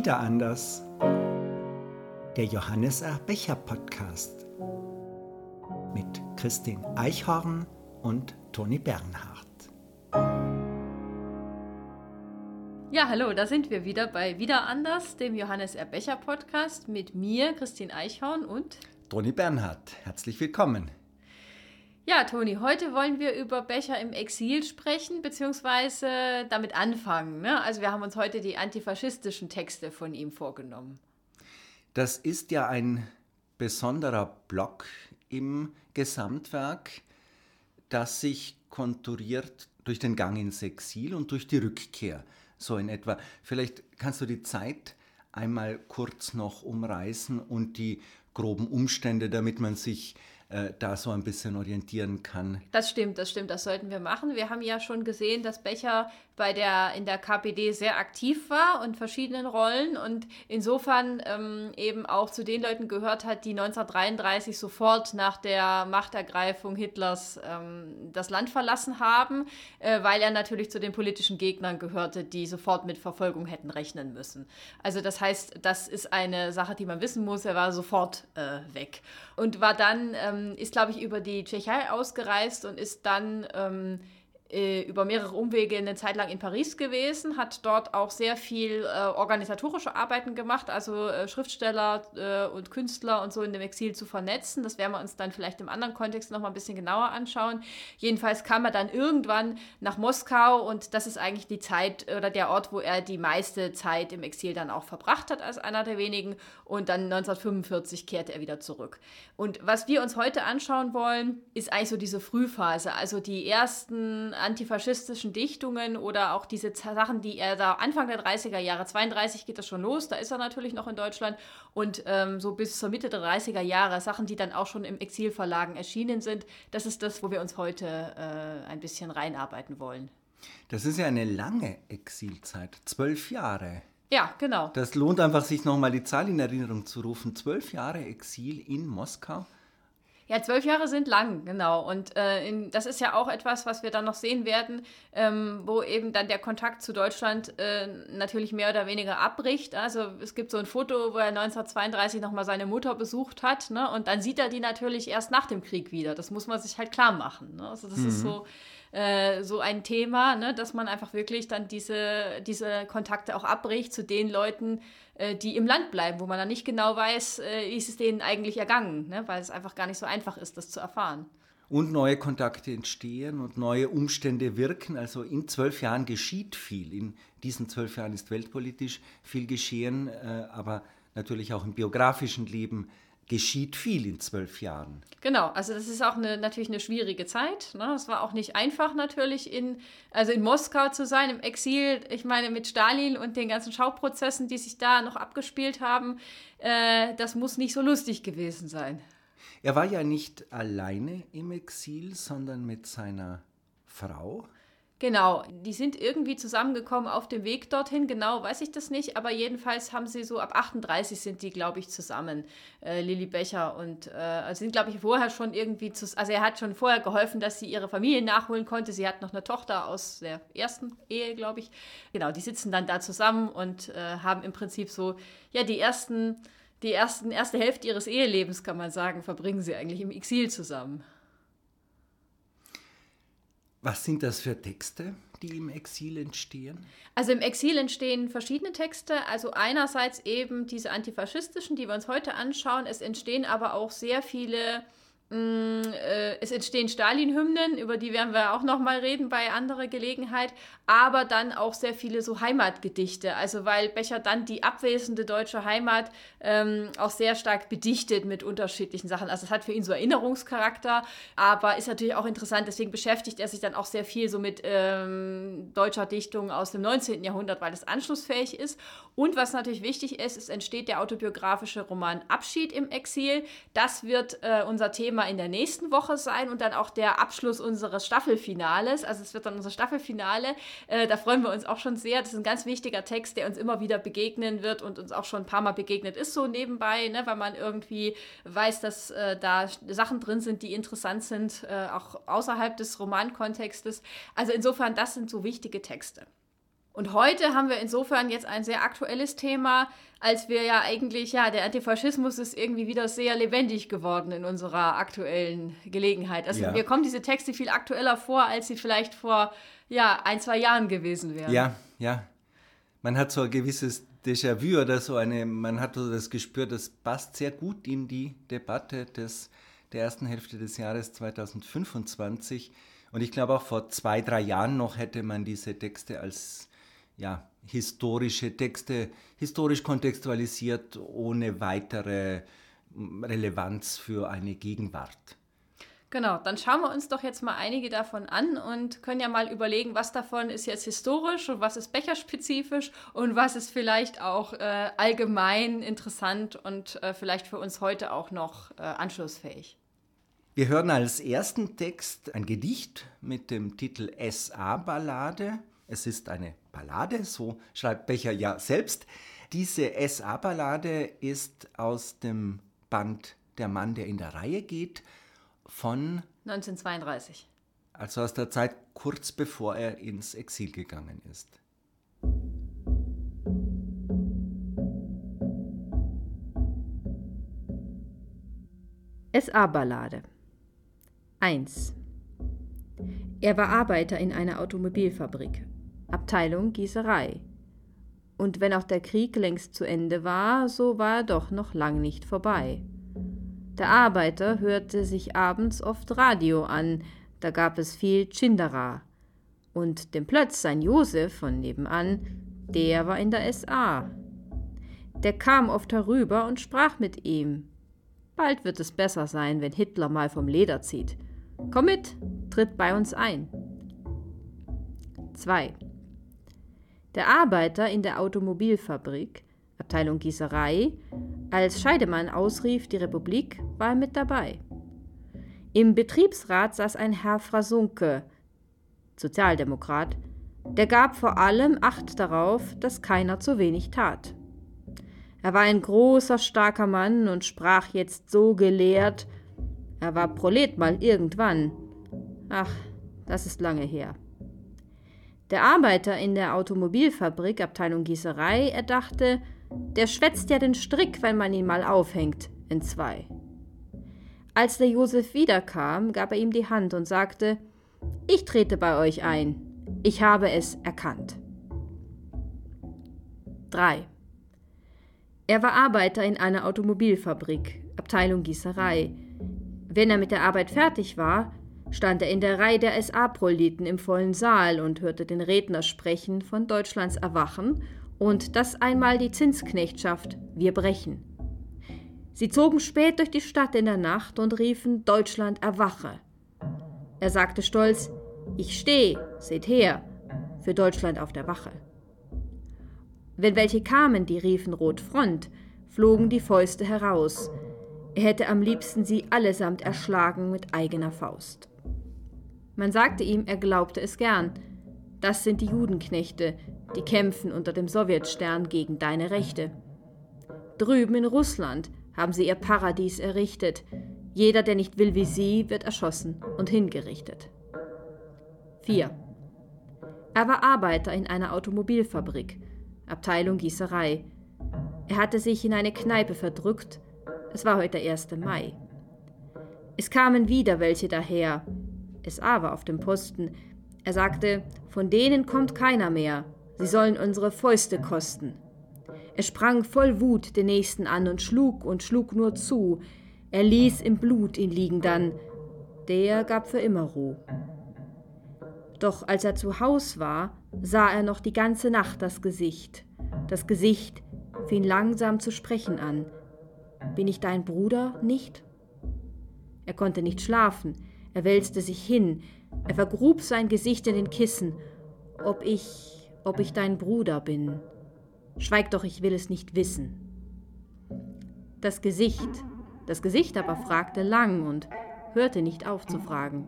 Wieder anders. Der Johannes R. Becher Podcast mit Christine Eichhorn und Toni Bernhardt. Ja, hallo, da sind wir wieder bei Wieder anders, dem Johannes R. Becher Podcast mit mir, Christine Eichhorn und Toni Bernhardt. Herzlich willkommen. Ja, Toni, heute wollen wir über Becher im Exil sprechen, beziehungsweise damit anfangen. Ne? Also wir haben uns heute die antifaschistischen Texte von ihm vorgenommen. Das ist ja ein besonderer Block im Gesamtwerk, das sich konturiert durch den Gang ins Exil und durch die Rückkehr, so in etwa. Vielleicht kannst du die Zeit einmal kurz noch umreißen und die groben Umstände, damit man sich da so ein bisschen orientieren kann. Das stimmt, das sollten wir machen. Wir haben ja schon gesehen, dass Becher in der KPD sehr aktiv war und verschiedenen Rollen und insofern eben auch zu den Leuten gehört hat, die 1933 sofort nach der Machtergreifung Hitlers das Land verlassen haben, weil er natürlich zu den politischen Gegnern gehörte, die sofort mit Verfolgung hätten rechnen müssen. Also das heißt, das ist eine Sache, die man wissen muss. Er war sofort weg und war dann ist, glaube ich, über die Tschechei ausgereist und ist dann über mehrere Umwege eine Zeit lang in Paris gewesen, hat dort auch sehr viel organisatorische Arbeiten gemacht, also Schriftsteller und Künstler und so in dem Exil zu vernetzen. Das werden wir uns dann vielleicht im anderen Kontext noch mal ein bisschen genauer anschauen. Jedenfalls kam er dann irgendwann nach Moskau und das ist eigentlich die Zeit oder der Ort, wo er die meiste Zeit im Exil dann auch verbracht hat als einer der wenigen und dann 1945 kehrte er wieder zurück. Und was wir uns heute anschauen wollen, ist eigentlich so diese Frühphase, also die ersten antifaschistischen Dichtungen oder auch diese Sachen, die er da Anfang der 30er Jahre, 32 geht das schon los, da ist er natürlich noch in Deutschland und so bis zur Mitte der 30er Jahre, Sachen, die dann auch schon im Exilverlagen erschienen sind, das ist das, wo wir uns heute ein bisschen reinarbeiten wollen. Das ist ja eine lange Exilzeit, 12 Jahre. Ja, genau. Das lohnt einfach, sich nochmal die Zahl in Erinnerung zu rufen. 12 Jahre Exil in Moskau. Ja, 12 Jahre sind lang, genau. Und das ist ja auch etwas, was wir dann noch sehen werden, wo eben dann der Kontakt zu Deutschland natürlich mehr oder weniger abbricht. Also es gibt so ein Foto, wo er 1932 nochmal seine Mutter besucht hat, ne? Und dann sieht er die natürlich erst nach dem Krieg wieder. Das muss man sich halt klar machen. Ne? Also das ist so ein Thema, ne? Dass man einfach wirklich dann diese Kontakte auch abbricht zu den Leuten, die im Land bleiben, wo man dann nicht genau weiß, wie ist es denen eigentlich ergangen, ne? Weil es einfach gar nicht so einfach ist, das zu erfahren. Und neue Kontakte entstehen und neue Umstände wirken. Also in 12 Jahren geschieht viel. In diesen 12 Jahren ist weltpolitisch viel geschehen, aber natürlich auch im biografischen Leben geschieht viel in 12 Jahren. Genau, also das ist auch natürlich eine schwierige Zeit. Ne? Es war auch nicht einfach natürlich in Moskau zu sein, im Exil. Ich meine, mit Stalin und den ganzen Schauprozessen, die sich da noch abgespielt haben, das muss nicht so lustig gewesen sein. Er war ja nicht alleine im Exil, sondern mit seiner Frau. Genau, die sind irgendwie zusammengekommen auf dem Weg dorthin, genau weiß ich das nicht, aber jedenfalls haben sie so ab 38 sind die, glaube ich, zusammen, Lili Becher und sind, glaube ich, vorher schon irgendwie, also er hat schon vorher geholfen, dass sie ihre Familie nachholen konnte, sie hat noch eine Tochter aus der ersten Ehe, glaube ich, genau, die sitzen dann da zusammen und haben im Prinzip so, ja, die erste Hälfte ihres Ehelebens, kann man sagen, verbringen sie eigentlich im Exil zusammen. Was sind das für Texte, die im Exil entstehen? Also im Exil entstehen verschiedene Texte. Also einerseits eben diese antifaschistischen, die wir uns heute anschauen. Es entstehen aber auch sehr viele, es entstehen Stalin-Hymnen, über die werden wir auch nochmal reden bei anderer Gelegenheit. Aber dann auch sehr viele so Heimatgedichte. Also weil Becher dann die abwesende deutsche Heimat auch sehr stark bedichtet mit unterschiedlichen Sachen. Also es hat für ihn so Erinnerungscharakter, aber ist natürlich auch interessant. Deswegen beschäftigt er sich dann auch sehr viel so mit deutscher Dichtung aus dem 19. Jahrhundert, weil es anschlussfähig ist. Und was natürlich wichtig ist, es entsteht der autobiografische Roman Abschied im Exil. Das wird unser Thema in der nächsten Woche sein und dann auch der Abschluss unseres Staffelfinales. Also es wird dann unser Staffelfinale. Da freuen wir uns auch schon sehr. Das ist ein ganz wichtiger Text, der uns immer wieder begegnen wird und uns auch schon ein paar Mal begegnet ist, so nebenbei, ne, weil man irgendwie weiß, dass da Sachen drin sind, die interessant sind, auch außerhalb des Romankontextes. Also insofern, das sind so wichtige Texte. Und heute haben wir insofern jetzt ein sehr aktuelles Thema, als wir ja eigentlich, der Antifaschismus ist irgendwie wieder sehr lebendig geworden in unserer aktuellen Gelegenheit. Also mir kommen diese Texte viel aktueller vor, als sie vielleicht vor 1-2 Jahren gewesen wären. Ja. Man hat so ein gewisses Déjà-vu oder man hat so das Gespür, das passt sehr gut in die Debatte der ersten Hälfte des Jahres 2025. Und ich glaube auch vor 2-3 Jahren noch hätte man diese Texte als historische Texte, historisch kontextualisiert, ohne weitere Relevanz für eine Gegenwart. Genau, dann schauen wir uns doch jetzt mal einige davon an und können ja mal überlegen, was davon ist jetzt historisch und was ist becherspezifisch und was ist vielleicht auch allgemein interessant und vielleicht für uns heute auch noch anschlussfähig. Wir hören als ersten Text ein Gedicht mit dem Titel SA-Ballade. Es ist eine Ballade, so schreibt Becher ja selbst. Diese SA-Ballade ist aus dem Band Der Mann, der in der Reihe geht, von 1932. Also aus der Zeit kurz bevor er ins Exil gegangen ist. SA-Ballade 1. Er war Arbeiter in einer Automobilfabrik, Abteilung Gießerei. Und wenn auch der Krieg längst zu Ende war, so war er doch noch lang nicht vorbei. Der Arbeiter hörte sich abends oft Radio an, da gab es viel Tschindara. Und dem Plötz sein Josef von nebenan, der war in der SA. Der kam oft herüber und sprach mit ihm. Bald wird es besser sein, wenn Hitler mal vom Leder zieht. Komm mit, tritt bei uns ein. 2. Der Arbeiter in der Automobilfabrik, Abteilung Gießerei, als Scheidemann ausrief die Republik, war mit dabei. Im Betriebsrat saß ein Herr Frasunke, Sozialdemokrat, der gab vor allem Acht darauf, dass keiner zu wenig tat. Er war ein großer, starker Mann und sprach jetzt so gelehrt, er war Prolet mal irgendwann. Ach, das ist lange her. Der Arbeiter in der Automobilfabrik, Abteilung Gießerei, er dachte, der schwätzt ja den Strick, wenn man ihn mal aufhängt, entzwei. Als der Josef wiederkam, gab er ihm die Hand und sagte, ich trete bei euch ein, ich habe es erkannt. 3. Er war Arbeiter in einer Automobilfabrik, Abteilung Gießerei. Wenn er mit der Arbeit fertig war, stand er in der Reihe der SA-Proleten im vollen Saal und hörte den Redner sprechen von Deutschlands Erwachen und dass einmal die Zinsknechtschaft wir brechen. Sie zogen spät durch die Stadt in der Nacht und riefen Deutschland erwache. Er sagte stolz, ich steh, seht her, für Deutschland auf der Wache. Wenn welche kamen, die riefen Rotfront, flogen die Fäuste heraus. Er hätte am liebsten sie allesamt erschlagen mit eigener Faust. Man sagte ihm, er glaubte es gern. Das sind die Judenknechte, die kämpfen unter dem Sowjetstern gegen deine Rechte. Drüben in Russland haben sie ihr Paradies errichtet. Jeder, der nicht will wie sie, wird erschossen und hingerichtet. 4. Er war Arbeiter in einer Automobilfabrik, Abteilung Gießerei. Er hatte sich in eine Kneipe verdrückt. Es war heute der 1. Mai. Es kamen wieder welche daher. SA war auf dem Posten. Er sagte, von denen kommt keiner mehr. Sie sollen unsere Fäuste kosten. Er sprang voll Wut den Nächsten an und schlug nur zu. Er ließ im Blut ihn liegen dann. Der gab für immer Ruh. Doch als er zu Haus war, sah er noch die ganze Nacht das Gesicht. Das Gesicht fing langsam zu sprechen an. Bin ich dein Bruder nicht? Er konnte nicht schlafen. Er wälzte sich hin. Er vergrub sein Gesicht in den Kissen. Ob ich dein Bruder bin? Schweig doch, ich will es nicht wissen. Das Gesicht aber fragte lang und hörte nicht auf zu fragen.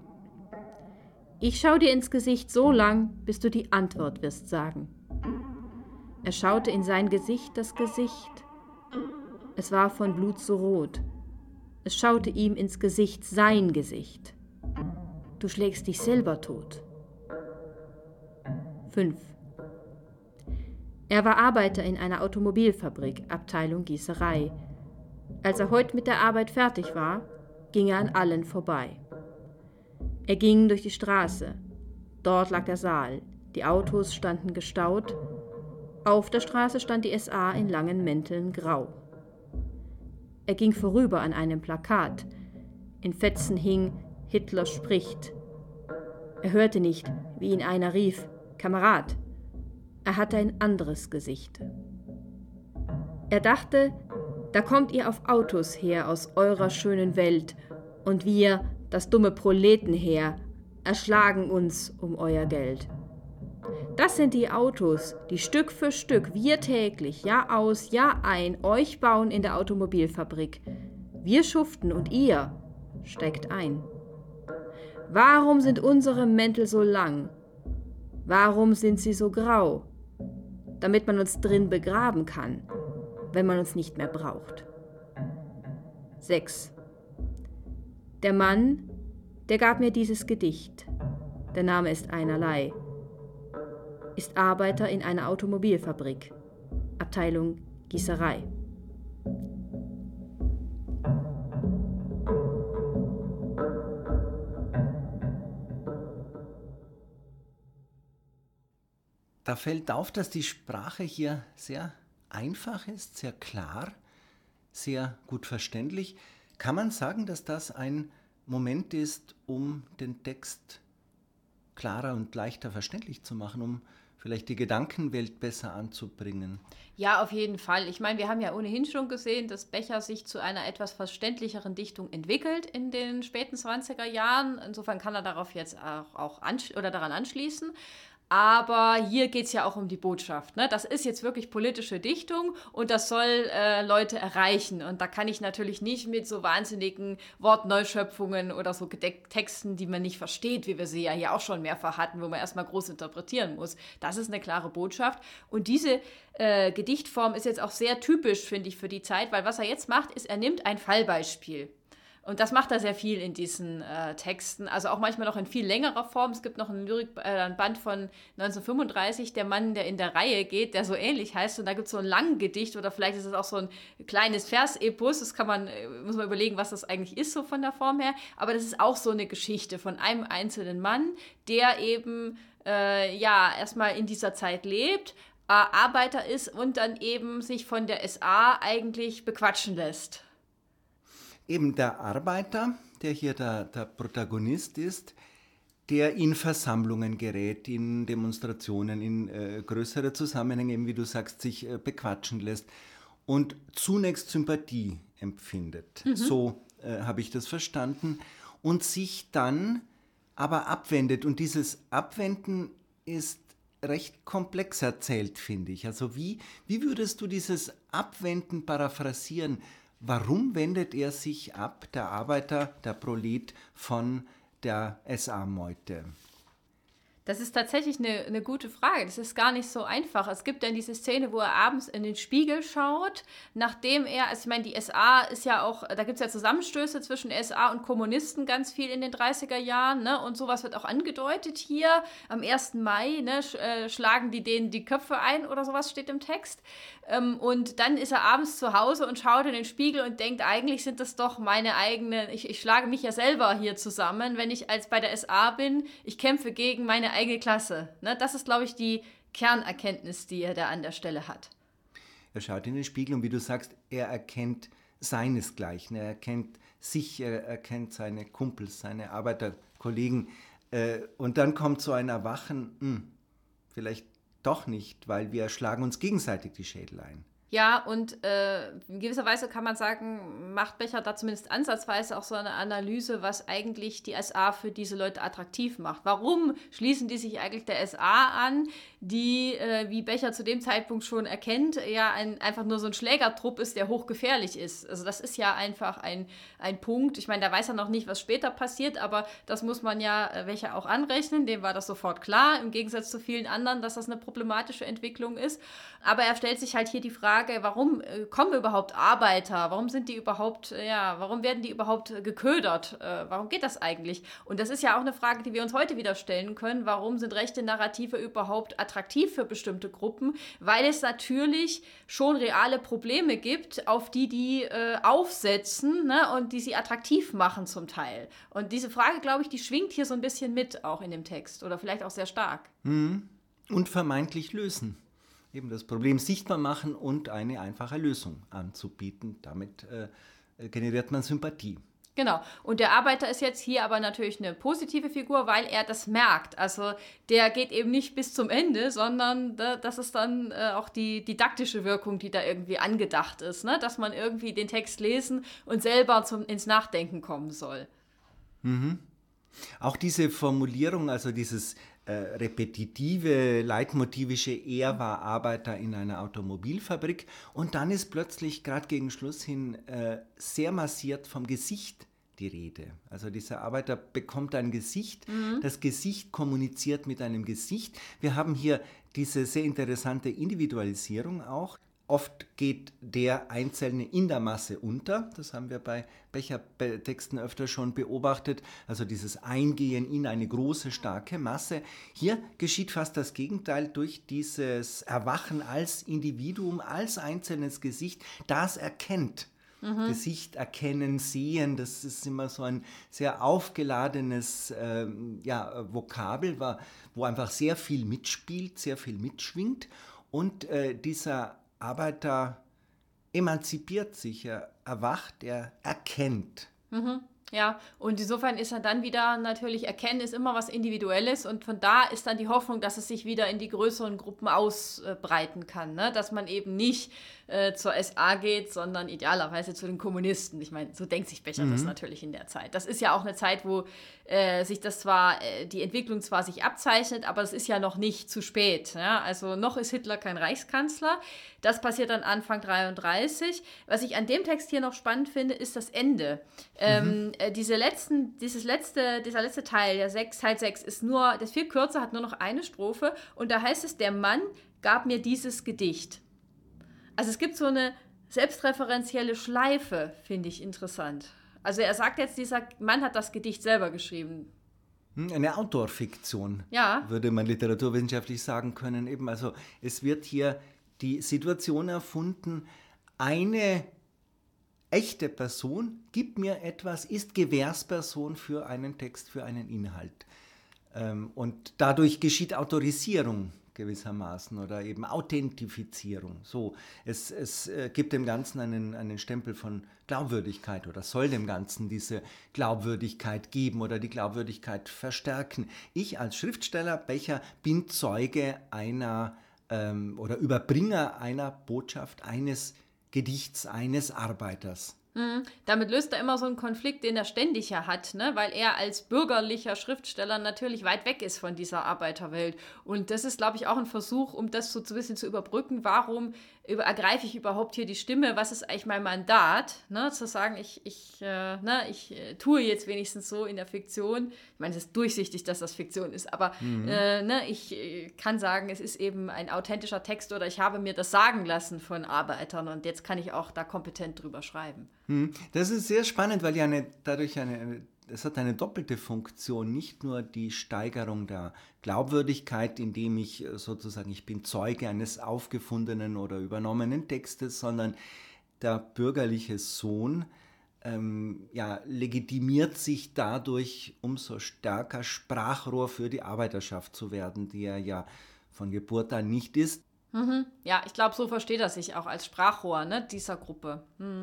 Ich schau dir ins Gesicht so lang, bis du die Antwort wirst sagen. Er schaute in sein Gesicht, das Gesicht. Es war von Blut so rot. Es schaute ihm ins Gesicht, sein Gesicht. Du schlägst dich selber tot. 5. Er war Arbeiter in einer Automobilfabrik, Abteilung Gießerei. Als er heute mit der Arbeit fertig war, ging er an allen vorbei. Er ging durch die Straße. Dort lag der Saal. Die Autos standen gestaut. Auf der Straße stand die SA in langen Mänteln grau. Er ging vorüber an einem Plakat. In Fetzen hing »Hitler spricht«. Er hörte nicht, wie ihn einer rief, »Kamerad«. Er hatte ein anderes Gesicht. Er dachte, da kommt ihr auf Autos her aus eurer schönen Welt und wir, das dumme Proletenheer, erschlagen uns um euer Geld. Das sind die Autos, die Stück für Stück wir täglich, Jahr aus, Jahr ein, euch bauen in der Automobilfabrik. Wir schuften und ihr steigt ein. Warum sind unsere Mäntel so lang? Warum sind sie so grau? Damit man uns drin begraben kann, wenn man uns nicht mehr braucht. 6. Der Mann, der gab mir dieses Gedicht, der Name ist einerlei, ist Arbeiter in einer Automobilfabrik, Abteilung Gießerei. Da fällt auf, dass die Sprache hier sehr einfach ist, sehr klar, sehr gut verständlich. Kann man sagen, dass das ein Moment ist, um den Text klarer und leichter verständlich zu machen, um vielleicht die Gedankenwelt besser anzubringen? Ja, auf jeden Fall. Ich meine, wir haben ja ohnehin schon gesehen, dass Becher sich zu einer etwas verständlicheren Dichtung entwickelt in den späten 20er Jahren. Insofern kann er darauf jetzt auch daran anschließen. Aber hier geht es ja auch um die Botschaft. Ne? Das ist jetzt wirklich politische Dichtung und das soll Leute erreichen. Und da kann ich natürlich nicht mit so wahnsinnigen Wortneuschöpfungen oder so Texten, die man nicht versteht, wie wir sie ja hier auch schon mehrfach hatten, wo man erstmal groß interpretieren muss. Das ist eine klare Botschaft. Und diese Gedichtform ist jetzt auch sehr typisch, finde ich, für die Zeit, weil was er jetzt macht, ist, er nimmt ein Fallbeispiel. Und das macht er sehr viel in diesen Texten, also auch manchmal noch in viel längerer Form. Es gibt noch einen Band von 1935, Der Mann, der in der Reihe geht, der so ähnlich heißt. Und da gibt es so ein langes Gedicht oder vielleicht ist es auch so ein kleines Versepos. Das muss man überlegen, was das eigentlich ist, so von der Form her. Aber das ist auch so eine Geschichte von einem einzelnen Mann, der eben erstmal in dieser Zeit lebt, Arbeiter ist und dann eben sich von der SA eigentlich bequatschen lässt. Eben der Arbeiter, der hier der Protagonist ist, der in Versammlungen gerät, in Demonstrationen, in größere Zusammenhänge, eben wie du sagst, sich bequatschen lässt und zunächst Sympathie empfindet. So habe ich das verstanden. Und sich dann aber abwendet. Und dieses Abwenden ist recht komplex erzählt, finde ich. Also wie würdest du dieses Abwenden paraphrasieren? Warum wendet er sich ab, der Arbeiter, der Prolet, von der SA-Meute? Das ist tatsächlich eine gute Frage. Das ist gar nicht so einfach. Es gibt dann diese Szene, wo er abends in den Spiegel schaut, nachdem ich meine, die SA ist ja auch, da gibt es ja Zusammenstöße zwischen SA und Kommunisten ganz viel in den 30er Jahren, ne? Und sowas wird auch angedeutet hier. Am 1. Mai ne, schlagen die denen die Köpfe ein oder sowas steht im Text. Und dann ist er abends zu Hause und schaut in den Spiegel und denkt, eigentlich sind das doch meine eigenen, ich schlage mich ja selber hier zusammen, wenn ich bei der SA bin, ich kämpfe gegen meine eigene Klasse. Ne? Das ist, glaube ich, die Kernerkenntnis, die er da an der Stelle hat. Er schaut in den Spiegel und wie du sagst, er erkennt seinesgleichen, er erkennt sich, er erkennt seine Kumpels, seine Arbeiterkollegen und dann kommt so ein Erwachen, vielleicht doch nicht, weil wir schlagen uns gegenseitig die Schädel ein. Ja, und in gewisser Weise kann man sagen, macht Becher da zumindest ansatzweise auch so eine Analyse, was eigentlich die SA für diese Leute attraktiv macht. Warum schließen die sich eigentlich der SA an, die, wie Becher zu dem Zeitpunkt schon erkennt, ja einfach nur so ein Schlägertrupp ist, der hochgefährlich ist. Also das ist ja einfach ein Punkt. Ich meine, da weiß er noch nicht, was später passiert, aber das muss man ja Becher auch anrechnen. Dem war das sofort klar, im Gegensatz zu vielen anderen, dass das eine problematische Entwicklung ist. Aber er stellt sich halt hier die Frage, Frage, warum kommen überhaupt Arbeiter? Warum sind die überhaupt, warum werden die überhaupt geködert? Warum geht das eigentlich? Und das ist ja auch eine Frage, die wir uns heute wieder stellen können. Warum sind rechte Narrative überhaupt attraktiv für bestimmte Gruppen? Weil es natürlich schon reale Probleme gibt, auf die aufsetzen, ne, und die sie attraktiv machen zum Teil. Und diese Frage, glaube ich, die schwingt hier so ein bisschen mit auch in dem Text oder vielleicht auch sehr stark. Und vermeintlich lösen. Eben das Problem sichtbar machen und eine einfache Lösung anzubieten. Damit generiert man Sympathie. Genau. Und der Arbeiter ist jetzt hier aber natürlich eine positive Figur, weil er das merkt. Also der geht eben nicht bis zum Ende, sondern das ist dann auch die didaktische Wirkung, die da irgendwie angedacht ist, ne? Dass man irgendwie den Text lesen und selber ins Nachdenken kommen soll. Auch diese Formulierung, also dieses repetitive, leitmotivische, er war Arbeiter in einer Automobilfabrik und dann ist plötzlich gerade gegen Schluss hin sehr massiert vom Gesicht die Rede. Also dieser Arbeiter bekommt ein Gesicht, das Gesicht kommuniziert mit einem Gesicht. Wir haben hier diese sehr interessante Individualisierung auch. Oft geht der Einzelne in der Masse unter, das haben wir bei Becher-Texten öfter schon beobachtet, also dieses Eingehen in eine große, starke Masse. Hier geschieht fast das Gegenteil durch dieses Erwachen als Individuum, als einzelnes Gesicht, das erkennt. Gesicht erkennen, sehen, das ist immer so ein sehr aufgeladenes Vokabel, wo einfach sehr viel mitspielt, sehr viel mitschwingt und dieser Arbeiter emanzipiert sich, er erwacht, er erkennt. Ja, und insofern ist er dann wieder natürlich, Erkennen ist immer was Individuelles und von da ist dann die Hoffnung, dass es sich wieder in die größeren Gruppen ausbreiten kann, ne? Dass man eben nicht zur SA geht, sondern idealerweise zu den Kommunisten. Ich meine, so denkt sich Becher das natürlich in der Zeit. Das ist ja auch eine Zeit, wo sich das zwar, die Entwicklung zwar sich abzeichnet, aber es ist ja noch nicht zu spät. Ja? Also noch ist Hitler kein Reichskanzler. Das passiert dann Anfang 1933. Was ich an dem Text hier noch spannend finde, ist das Ende. Dieser letzte Teil, Teil 6, ist nur, das viel kürzer, hat nur noch eine Strophe und da heißt es, der Mann gab mir dieses Gedicht. Also es gibt so eine selbstreferenzielle Schleife, finde ich interessant. Also er sagt jetzt, dieser Mann hat das Gedicht selber geschrieben. Eine Autorfiktion, ja, würde man literaturwissenschaftlich sagen können. Eben, also es wird hier die Situation erfunden, eine echte Person gibt mir etwas, ist Gewährsperson für einen Text, für einen Inhalt. Und dadurch geschieht Autorisierung gewissermaßen oder eben Authentifizierung. So, es gibt dem Ganzen einen Stempel von Glaubwürdigkeit oder soll dem Ganzen diese Glaubwürdigkeit geben oder die Glaubwürdigkeit verstärken. Ich als Schriftsteller, Becher, bin Zeuge einer oder Überbringer einer Botschaft, eines Gedichts, eines Arbeiters. Damit löst er immer so einen Konflikt, den er ständig ja hat, ne? Weil er als bürgerlicher Schriftsteller natürlich weit weg ist von dieser Arbeiterwelt. Und das ist, glaube ich, auch ein Versuch, um das so ein bisschen zu überbrücken. Warum ergreife ich überhaupt hier die Stimme? Was ist eigentlich mein Mandat? Ne? Zu sagen, ich tue jetzt wenigstens so in der Fiktion. Ich meine, es ist durchsichtig, dass das Fiktion ist, aber ich kann sagen, es ist eben ein authentischer Text oder ich habe mir das sagen lassen von Arbeitern und jetzt kann ich auch da kompetent drüber schreiben. Das ist sehr spannend, weil ja es hat eine doppelte Funktion, nicht nur die Steigerung der Glaubwürdigkeit, indem ich sozusagen, ich bin Zeuge eines aufgefundenen oder übernommenen Textes, sondern der bürgerliche Sohn legitimiert sich dadurch umso stärker, Sprachrohr für die Arbeiterschaft zu werden, die er ja von Geburt an nicht ist. Ja, ich glaube, so versteht er sich auch als Sprachrohr, ne, dieser Gruppe.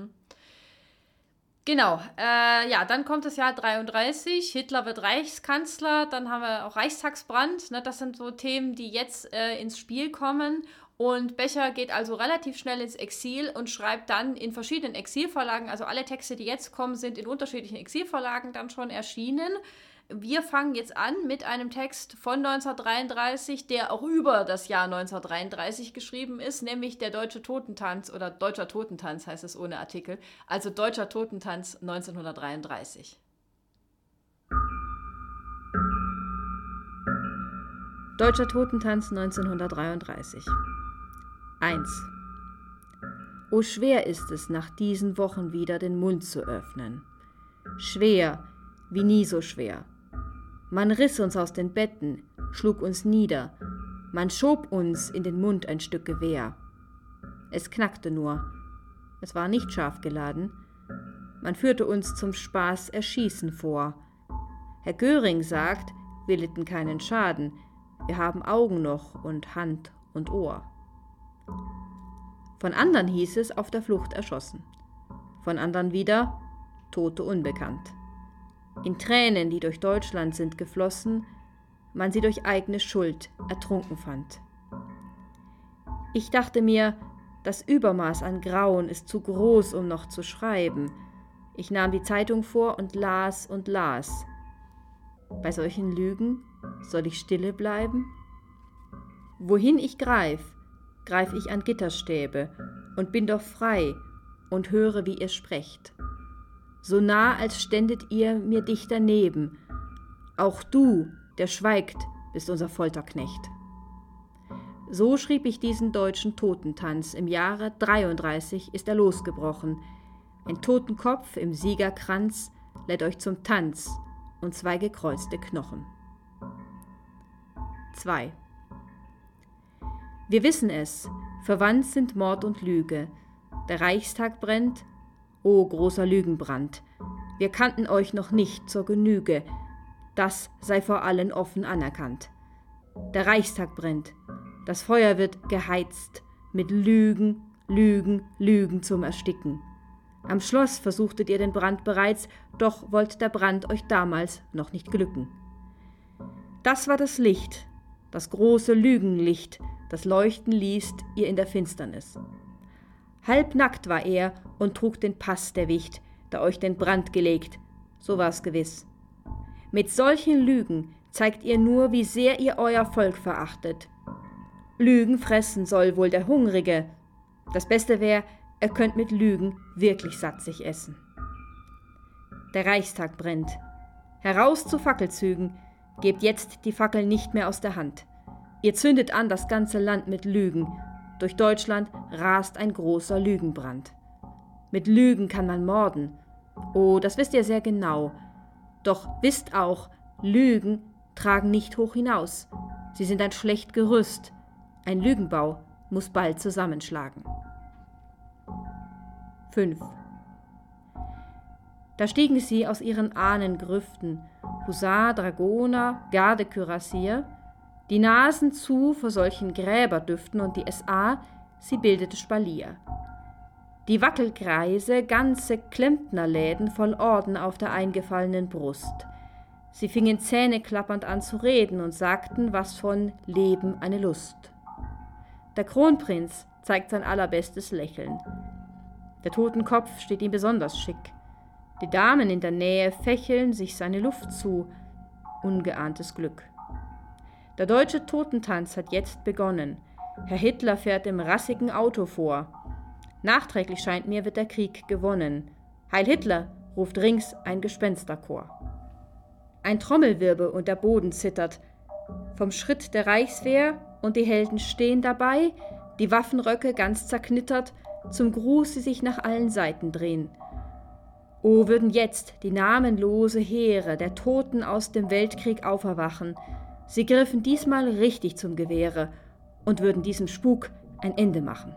Genau, dann kommt das Jahr 1933, Hitler wird Reichskanzler, dann haben wir auch Reichstagsbrand, ne, das sind so Themen, die jetzt ins Spiel kommen und Becher geht also relativ schnell ins Exil und schreibt dann in verschiedenen Exilverlagen, also alle Texte, die jetzt kommen, sind in unterschiedlichen Exilverlagen dann schon erschienen. Wir fangen jetzt an mit einem Text von 1933, der auch über das Jahr 1933 geschrieben ist, nämlich der Deutsche Totentanz oder Deutscher Totentanz heißt es ohne Artikel, also Deutscher Totentanz 1933. Deutscher Totentanz 1933. 1. O schwer ist es, nach diesen Wochen wieder den Mund zu öffnen. Schwer, wie nie so schwer. Man riss uns aus den Betten, schlug uns nieder, man schob uns in den Mund ein Stück Gewehr. Es knackte nur, es war nicht scharf geladen, man führte uns zum Spaß Erschießen vor. Herr Göring sagt, wir litten keinen Schaden, wir haben Augen noch und Hand und Ohr. Von andern hieß es, auf der Flucht erschossen. Von andern wieder, Tote unbekannt. In Tränen, die durch Deutschland sind geflossen, man sie durch eigene Schuld ertrunken fand. Ich dachte mir, das Übermaß an Grauen ist zu groß, um noch zu schreiben. Ich nahm die Zeitung vor und las und las. Bei solchen Lügen soll ich stille bleiben? Wohin ich greif ich an Gitterstäbe und bin doch frei und höre, wie ihr sprecht. So nah, als ständet ihr mir dicht daneben. Auch du, der schweigt, bist unser Folterknecht. So schrieb ich diesen deutschen Totentanz. Im Jahre 33 ist er losgebrochen. Ein Totenkopf im Siegerkranz lädt euch zum Tanz und 2 gekreuzte Knochen. 2. Wir wissen es, verwandt sind Mord und Lüge. Der Reichstag brennt, o großer Lügenbrand. Wir kannten euch noch nicht zur Genüge, das sei vor allen offen anerkannt. Der Reichstag brennt, das Feuer wird geheizt, mit Lügen, Lügen, Lügen zum Ersticken. Am Schloss versuchtet ihr den Brand bereits, doch wollt der Brand euch damals noch nicht glücken. Das war das Licht, das große Lügenlicht, das leuchten ließ ihr in der Finsternis. Halbnackt war er und trug den Pass der Wicht, der euch den Brand gelegt, so war's gewiss. Mit solchen Lügen zeigt ihr nur, wie sehr ihr euer Volk verachtet. Lügen fressen soll wohl der Hungrige. Das Beste wär, er könnt mit Lügen wirklich satt sich essen. Der Reichstag brennt. Heraus zu Fackelzügen, gebt jetzt die Fackel nicht mehr aus der Hand. Ihr zündet an das ganze Land mit Lügen. Durch Deutschland rast ein großer Lügenbrand. Mit Lügen kann man morden. Oh, das wisst ihr sehr genau. Doch wisst auch, Lügen tragen nicht hoch hinaus. Sie sind ein schlecht Gerüst. Ein Lügenbau muss bald zusammenschlagen. 5. Da stiegen sie aus ihren Ahnengrüften, Husar, Dragoner, Gardekürassier, die Nasen zu vor solchen Gräberdüften und die SA, sie bildete Spalier. Die Wackelkreise, ganze Klempnerläden voll Orden auf der eingefallenen Brust. Sie fingen zähneklappernd an zu reden und sagten was von Leben eine Lust. Der Kronprinz zeigt sein allerbestes Lächeln. Der Totenkopf steht ihm besonders schick. Die Damen in der Nähe fächeln sich seine Luft zu. Ungeahntes Glück. Der deutsche Totentanz hat jetzt begonnen. Herr Hitler fährt im rassigen Auto vor. Nachträglich scheint mir, wird der Krieg gewonnen. Heil Hitler, ruft rings ein Gespensterchor. Ein Trommelwirbel und der Boden zittert. Vom Schritt der Reichswehr und die Helden stehen dabei, die Waffenröcke ganz zerknittert, zum Gruß sie sich nach allen Seiten drehen. O, würden jetzt die namenlose Heere der Toten aus dem Weltkrieg auferwachen, sie griffen diesmal richtig zum Gewehre und würden diesem Spuk ein Ende machen.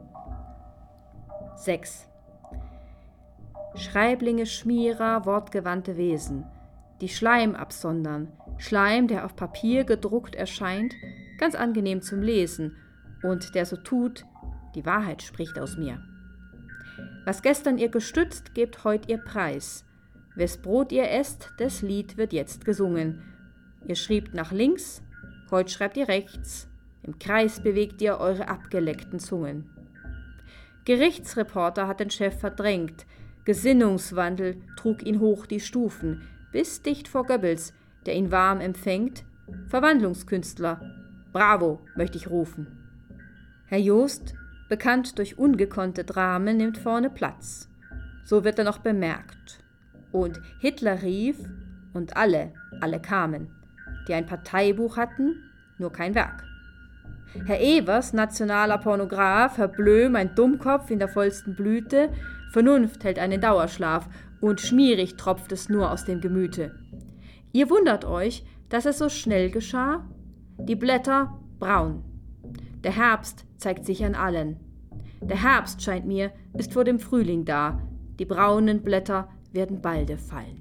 6. Schreiblinge, Schmierer, wortgewandte Wesen, die Schleim absondern, Schleim, der auf Papier gedruckt erscheint, ganz angenehm zum Lesen, und der so tut, die Wahrheit spricht aus mir. Was gestern ihr gestützt, gebt heut ihr Preis. Wes Brot ihr esst, des Lied wird jetzt gesungen. Ihr schriebt nach links, heut schreibt ihr rechts, im Kreis bewegt ihr eure abgeleckten Zungen. Gerichtsreporter hat den Chef verdrängt, Gesinnungswandel trug ihn hoch die Stufen, bis dicht vor Goebbels, der ihn warm empfängt. Verwandlungskünstler, bravo, möchte ich rufen. Herr Jost, bekannt durch ungekonnte Dramen, nimmt vorne Platz. So wird er noch bemerkt. Und Hitler rief, und alle kamen, die ein Parteibuch hatten, nur kein Werk. Herr Evers, nationaler Pornograf, Herr Blöm, ein Dummkopf in der vollsten Blüte, Vernunft hält einen Dauerschlaf und schmierig tropft es nur aus dem Gemüte. Ihr wundert euch, dass es so schnell geschah? Die Blätter braun. Der Herbst zeigt sich an allen. Der Herbst, scheint mir, ist vor dem Frühling da. Die braunen Blätter werden balde fallen.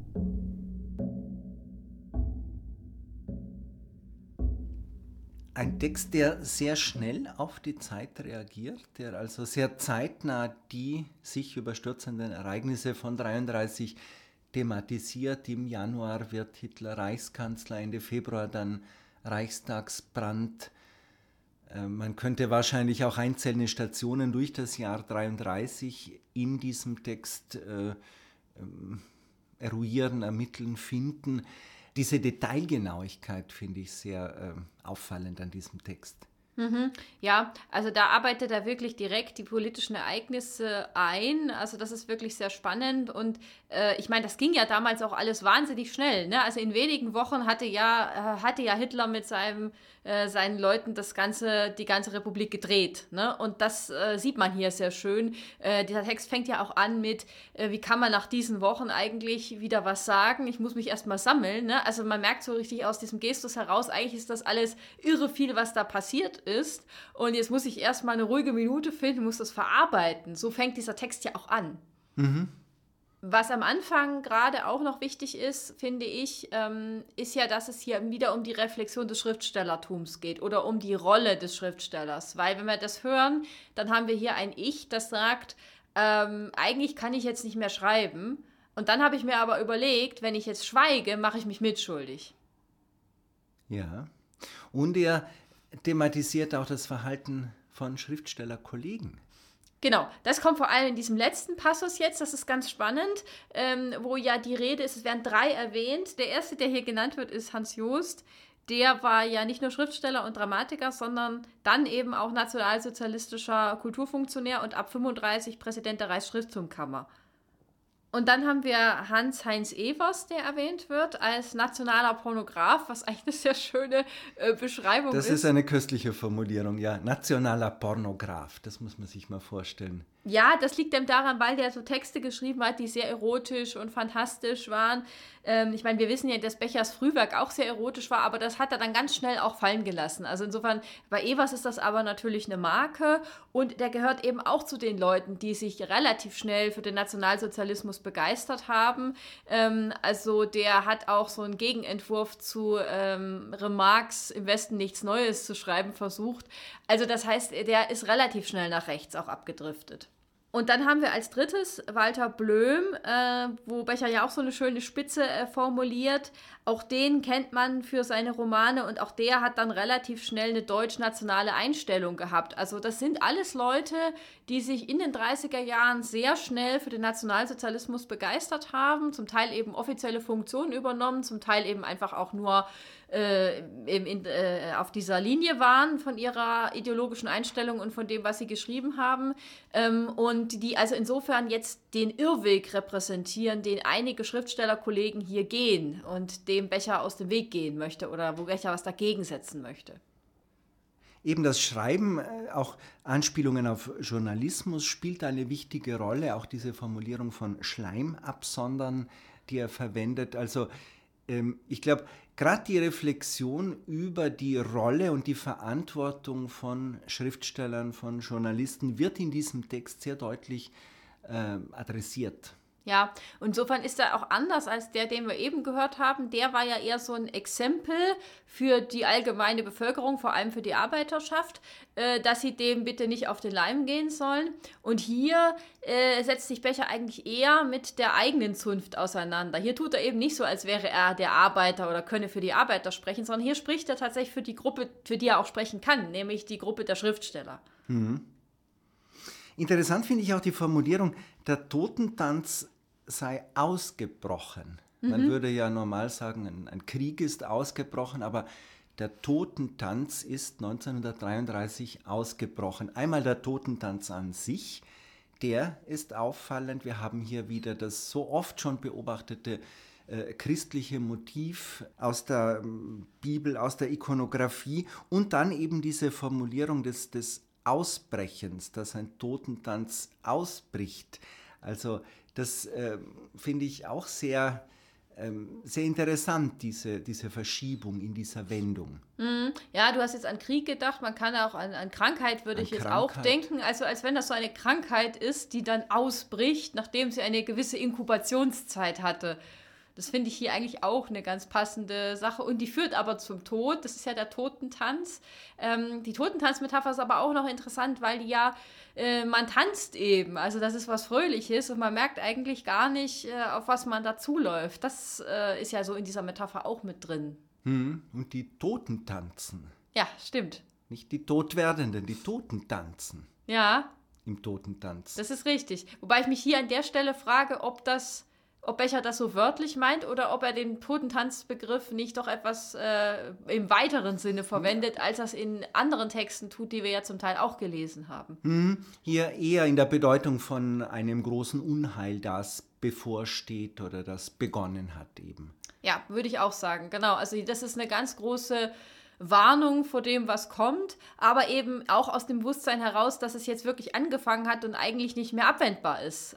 Ein Text, der sehr schnell auf die Zeit reagiert, der also sehr zeitnah die sich überstürzenden Ereignisse von 1933 thematisiert. Im Januar wird Hitler Reichskanzler, Ende Februar dann Reichstagsbrand. Man könnte wahrscheinlich auch einzelne Stationen durch das Jahr 1933 in diesem Text eruieren, ermitteln, finden. Diese Detailgenauigkeit finde ich sehr auffallend an diesem Text. Ja, also da arbeitet er wirklich direkt die politischen Ereignisse ein. Also das ist wirklich sehr spannend. Und ich meine, das ging ja damals auch alles wahnsinnig schnell. Ne? Also in wenigen Wochen hatte ja Hitler mit seinen Leuten die ganze Republik gedreht. Ne? Und das sieht man hier sehr schön. Dieser Text fängt ja auch an mit, wie kann man nach diesen Wochen eigentlich wieder was sagen? Ich muss mich erstmal sammeln. Ne? Also man merkt so richtig aus diesem Gestus heraus, eigentlich ist das alles irre viel, was da passiert ist. Und jetzt muss ich erstmal eine ruhige Minute finden, muss das verarbeiten. So fängt dieser Text ja auch an. Mhm. Was am Anfang gerade auch noch wichtig ist, finde ich, ist ja, dass es hier wieder um die Reflexion des Schriftstellertums geht oder um die Rolle des Schriftstellers. Weil wenn wir das hören, dann haben wir hier ein Ich, das sagt, eigentlich kann ich jetzt nicht mehr schreiben. Und dann habe ich mir aber überlegt, wenn ich jetzt schweige, mache ich mich mitschuldig. Ja, und er thematisiert auch das Verhalten von Schriftstellerkollegen. Genau, das kommt vor allem in diesem letzten Passus jetzt, das ist ganz spannend, wo ja die Rede ist, es werden 3 erwähnt. Der erste, der hier genannt wird, ist Hans Jost. Der war ja nicht nur Schriftsteller und Dramatiker, sondern dann eben auch nationalsozialistischer Kulturfunktionär und ab 1935 Präsident der Reichsschrifttumkammer. Und dann haben wir Hans-Heinz Evers, der erwähnt wird, als nationaler Pornograf, was eigentlich eine sehr schöne Beschreibung ist. Das ist eine köstliche Formulierung, ja. Nationaler Pornograf, das muss man sich mal vorstellen. Ja, das liegt eben daran, weil der so Texte geschrieben hat, die sehr erotisch und fantastisch waren. Ich meine, wir wissen ja, dass Bechers Frühwerk auch sehr erotisch war, aber das hat er dann ganz schnell auch fallen gelassen. Also insofern, bei Evers ist das aber natürlich eine Marke und der gehört eben auch zu den Leuten, die sich relativ schnell für den Nationalsozialismus begeistert haben. Also der hat auch so einen Gegenentwurf zu Remarques Im Westen nichts Neues zu schreiben versucht. Also das heißt, der ist relativ schnell nach rechts auch abgedriftet. Und dann haben wir als drittes Walter Blöm, wo Becher ja auch so eine schöne Spitze formuliert. Auch den kennt man für seine Romane und auch der hat dann relativ schnell eine deutsch-nationale Einstellung gehabt. Also das sind alles Leute, die sich in den 30er Jahren sehr schnell für den Nationalsozialismus begeistert haben, zum Teil eben offizielle Funktionen übernommen, zum Teil eben einfach auch nur auf dieser Linie waren von ihrer ideologischen Einstellung und von dem, was sie geschrieben haben. Und die also insofern jetzt den Irrweg repräsentieren, den einige Schriftstellerkollegen hier gehen und dem Becher aus dem Weg gehen möchte oder wo Becher was dagegen setzen möchte. Eben das Schreiben, auch Anspielungen auf Journalismus spielt eine wichtige Rolle, auch diese Formulierung von Schleim absondern, die er verwendet. Also ich glaube, gerade die Reflexion über die Rolle und die Verantwortung von Schriftstellern, von Journalisten wird in diesem Text sehr deutlich adressiert. Ja, insofern ist er auch anders als der, den wir eben gehört haben. Der war ja eher so ein Exempel für die allgemeine Bevölkerung, vor allem für die Arbeiterschaft, dass sie dem bitte nicht auf den Leim gehen sollen. Und hier setzt sich Becher eigentlich eher mit der eigenen Zunft auseinander. Hier tut er eben nicht so, als wäre er der Arbeiter oder könne für die Arbeiter sprechen, sondern hier spricht er tatsächlich für die Gruppe, für die er auch sprechen kann, nämlich die Gruppe der Schriftsteller. Mhm. Interessant finde ich auch die Formulierung, der Totentanz sei ausgebrochen. Man würde ja normal sagen, ein Krieg ist ausgebrochen, aber der Totentanz ist 1933 ausgebrochen. Einmal der Totentanz an sich, der ist auffallend. Wir haben hier wieder das so oft schon beobachtete christliche Motiv aus der Bibel, aus der Ikonographie und dann eben diese Formulierung des Ausbrechens, dass ein Totentanz ausbricht. Also das finde ich auch sehr interessant, diese Verschiebung in dieser Wendung. Ja, du hast jetzt an Krieg gedacht, man kann auch an Krankheit, würde ich jetzt auch denken. Also als wenn das so eine Krankheit ist, die dann ausbricht, nachdem sie eine gewisse Inkubationszeit hatte. Das finde ich hier eigentlich auch eine ganz passende Sache. Und die führt aber zum Tod. Das ist ja der Totentanz. Die Totentanzmetapher ist aber auch noch interessant, weil die ja, man tanzt eben. Also das ist was Fröhliches und man merkt eigentlich gar nicht, auf was man dazuläuft. Das ist ja so in dieser Metapher auch mit drin. Und die Toten tanzen. Ja, stimmt. Nicht die Todwerdenden, die Toten tanzen. Ja. Im Totentanz. Das ist richtig. Wobei ich mich hier an der Stelle frage, ob Becher das so wörtlich meint oder ob er den Totentanzbegriff nicht doch etwas im weiteren Sinne verwendet, als das in anderen Texten tut, die wir ja zum Teil auch gelesen haben. Hier eher in der Bedeutung von einem großen Unheil, das bevorsteht oder das begonnen hat eben. Ja, würde ich auch sagen, genau. Also das ist eine ganz große Warnung vor dem, was kommt, aber eben auch aus dem Bewusstsein heraus, dass es jetzt wirklich angefangen hat und eigentlich nicht mehr abwendbar ist.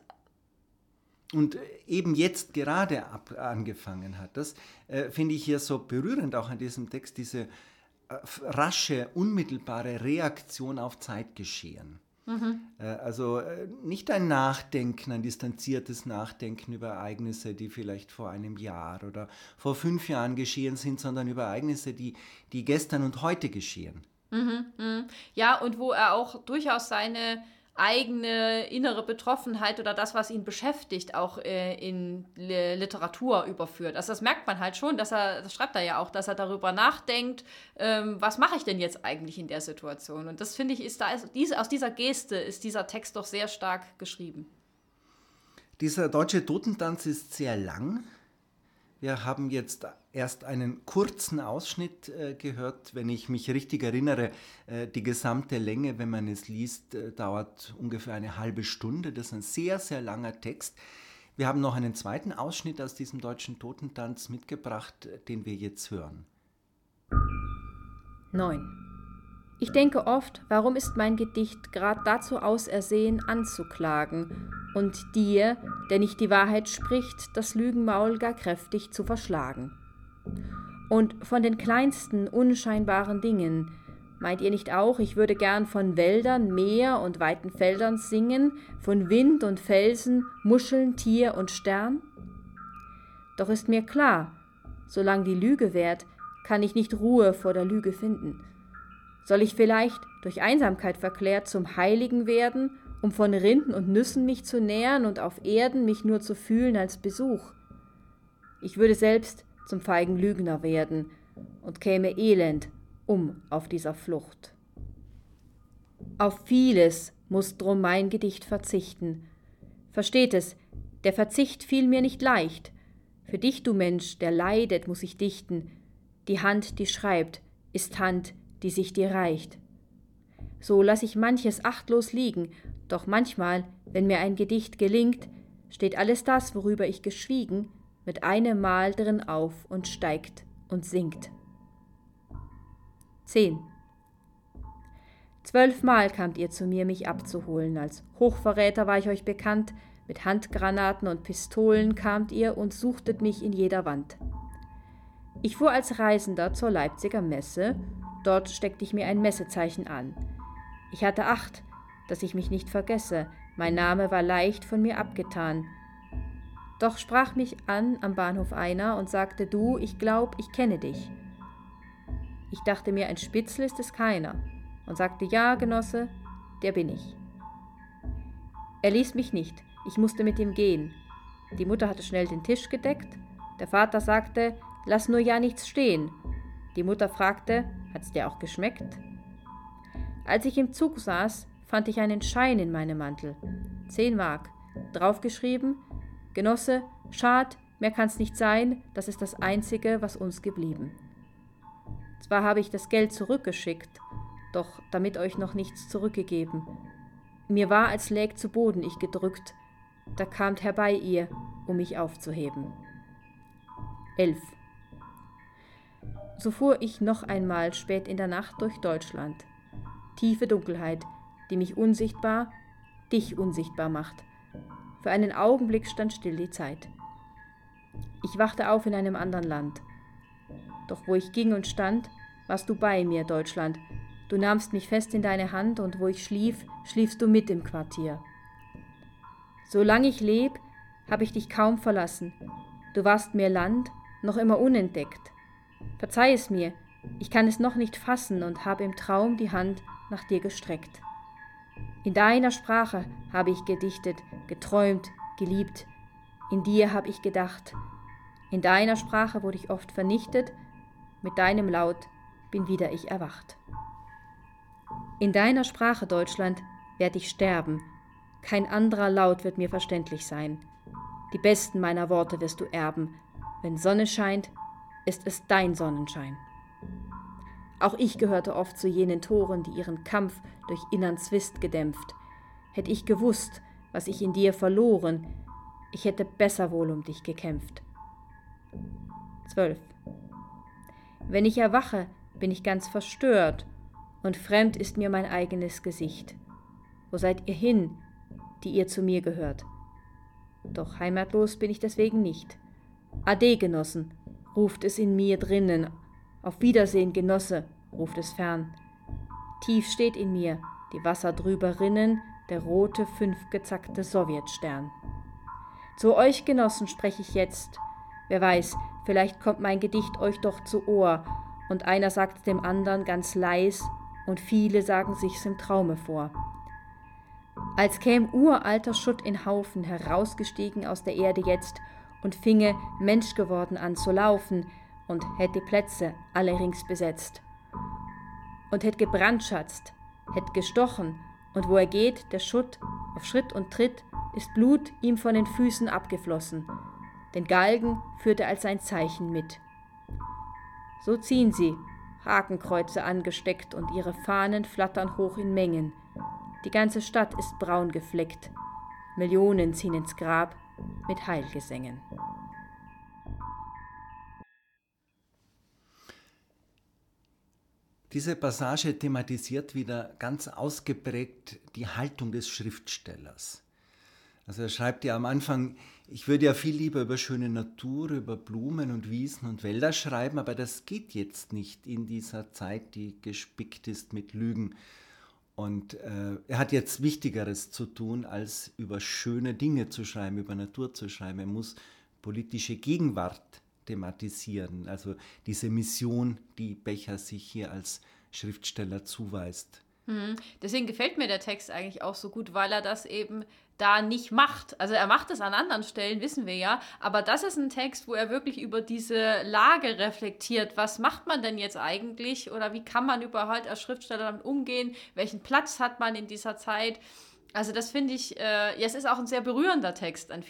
Und eben jetzt gerade angefangen hat. Das finde ich hier so berührend auch an diesem Text, diese rasche, unmittelbare Reaktion auf Zeitgeschehen. Also nicht ein Nachdenken, ein distanziertes Nachdenken über Ereignisse, die vielleicht vor einem Jahr oder vor 5 Jahren geschehen sind, sondern über Ereignisse, die gestern und heute geschehen. Ja, und wo er auch durchaus seine eigene innere Betroffenheit oder das, was ihn beschäftigt, auch in Literatur überführt. Also das merkt man halt schon, das schreibt er ja auch, dass er darüber nachdenkt, was mache ich denn jetzt eigentlich in der Situation? Und das finde ich, aus dieser Geste ist dieser Text doch sehr stark geschrieben. Dieser deutsche Totentanz ist sehr lang. Wir haben jetzt erst einen kurzen Ausschnitt gehört. Wenn ich mich richtig erinnere, die gesamte Länge, wenn man es liest, dauert ungefähr eine halbe Stunde. Das ist ein sehr, sehr langer Text. Wir haben noch einen zweiten Ausschnitt aus diesem deutschen Totentanz mitgebracht, den wir jetzt hören. 9. Ich denke oft, warum ist mein Gedicht gerade dazu ausersehen, anzuklagen und dir, der nicht die Wahrheit spricht, das Lügenmaul gar kräftig zu verschlagen. Und von den kleinsten, unscheinbaren Dingen, meint ihr nicht auch, ich würde gern von Wäldern, Meer und weiten Feldern singen, von Wind und Felsen, Muscheln, Tier und Stern? Doch ist mir klar, solang die Lüge währt, kann ich nicht Ruhe vor der Lüge finden. Soll ich vielleicht, durch Einsamkeit verklärt, zum Heiligen werden, um von Rinden und Nüssen mich zu nähern und auf Erden mich nur zu fühlen als Besuch? Ich würde selbst zum feigen Lügner werden und käme elend auf dieser Flucht. Auf vieles muß drum mein Gedicht verzichten. Versteht es, der Verzicht fiel mir nicht leicht. Für dich, du Mensch, der leidet, muß ich dichten. Die Hand, die schreibt, ist Hand, die sich dir reicht. So lass ich manches achtlos liegen, doch manchmal, wenn mir ein Gedicht gelingt, steht alles das, worüber ich geschwiegen, mit einem Mal drin auf und steigt und singt. 10. 12 Mal kamt ihr zu mir, mich abzuholen. Als Hochverräter war ich euch bekannt, mit Handgranaten und Pistolen kamt ihr und suchtet mich in jeder Wand. Ich fuhr als Reisender zur Leipziger Messe, dort steckte ich mir ein Messezeichen an. Ich hatte Acht, dass ich mich nicht vergesse, mein Name war leicht von mir abgetan. Doch sprach mich an am Bahnhof einer und sagte, du, ich glaub, ich kenne dich. Ich dachte mir, ein Spitzel ist es keiner und sagte, ja, Genosse, der bin ich. Er ließ mich nicht, ich musste mit ihm gehen. Die Mutter hatte schnell den Tisch gedeckt, der Vater sagte, lass nur ja nichts stehen. Die Mutter fragte, hat's dir auch geschmeckt? Als ich im Zug saß, fand ich einen Schein in meinem Mantel. 10 Mark, draufgeschrieben, Genosse, schad, mehr kann's nicht sein, das ist das Einzige, was uns geblieben. Zwar habe ich das Geld zurückgeschickt, doch damit euch noch nichts zurückgegeben. Mir war, als läg zu Boden ich gedrückt, da kamt herbei ihr, um mich aufzuheben. 11. So fuhr ich noch einmal spät in der Nacht durch Deutschland. Tiefe Dunkelheit, die mich unsichtbar, dich unsichtbar macht. Für einen Augenblick stand still die Zeit. Ich wachte auf in einem anderen Land. Doch wo ich ging und stand, warst du bei mir, Deutschland. Du nahmst mich fest in deine Hand und wo ich schlief, schliefst du mit im Quartier. Solange ich leb, habe ich dich kaum verlassen. Du warst mir Land, noch immer unentdeckt. Verzeih es mir, ich kann es noch nicht fassen und habe im Traum die Hand nach dir gestreckt. In deiner Sprache habe ich gedichtet, geträumt, geliebt. In dir habe ich gedacht. In deiner Sprache wurde ich oft vernichtet, mit deinem Laut bin wieder ich erwacht. In deiner Sprache, Deutschland, werd ich sterben. Kein anderer Laut wird mir verständlich sein. Die besten meiner Worte wirst du erben. Wenn Sonne scheint, ist es dein Sonnenschein. Auch ich gehörte oft zu jenen Toren, die ihren Kampf durch innern Zwist gedämpft. Hätt ich gewusst, was ich in dir verloren, ich hätte besser wohl um dich gekämpft. 12. Wenn ich erwache, bin ich ganz verstört, und fremd ist mir mein eigenes Gesicht. Wo seid ihr hin, die ihr zu mir gehört? Doch heimatlos bin ich deswegen nicht. Ade, Genossen, ruft es in mir drinnen. Auf Wiedersehen, Genosse, ruft es fern. Tief steht in mir, die Wasser drüber rinnen, der rote, 5-gezackte Sowjetstern. Zu euch, Genossen, spreche ich jetzt. Wer weiß, vielleicht kommt mein Gedicht euch doch zu Ohr, und einer sagt dem andern ganz leis, und viele sagen sich's im Traume vor. Als käm uralter Schutt in Haufen, herausgestiegen aus der Erde jetzt, und finge, Mensch geworden an zu laufen, und hätt die Plätze alle rings besetzt. Und hätt gebrandschatzt, hätt gestochen, und wo er geht, der Schutt, auf Schritt und Tritt, ist Blut ihm von den Füßen abgeflossen. Den Galgen führt er als sein Zeichen mit. So ziehen sie, Hakenkreuze angesteckt, und ihre Fahnen flattern hoch in Mengen. Die ganze Stadt ist braun gefleckt. Millionen ziehen ins Grab mit Heilgesängen. Diese Passage thematisiert wieder ganz ausgeprägt die Haltung des Schriftstellers. Also er schreibt ja am Anfang, ich würde ja viel lieber über schöne Natur, über Blumen und Wiesen und Wälder schreiben, aber das geht jetzt nicht in dieser Zeit, die gespickt ist mit Lügen. Und er hat jetzt Wichtigeres zu tun, als über schöne Dinge zu schreiben, über Natur zu schreiben. Er muss politische Gegenwart thematisieren, also diese Mission, die Becher sich hier als Schriftsteller zuweist. Deswegen gefällt mir der Text eigentlich auch so gut, weil er das eben da nicht macht. Also er macht es an anderen Stellen, wissen wir ja, aber das ist ein Text, wo er wirklich über diese Lage reflektiert. Was macht man denn jetzt eigentlich oder wie kann man überhaupt als Schriftsteller damit umgehen? Welchen Platz hat man in dieser Zeit? Also das finde ich, ja, es ist auch ein sehr berührender Text an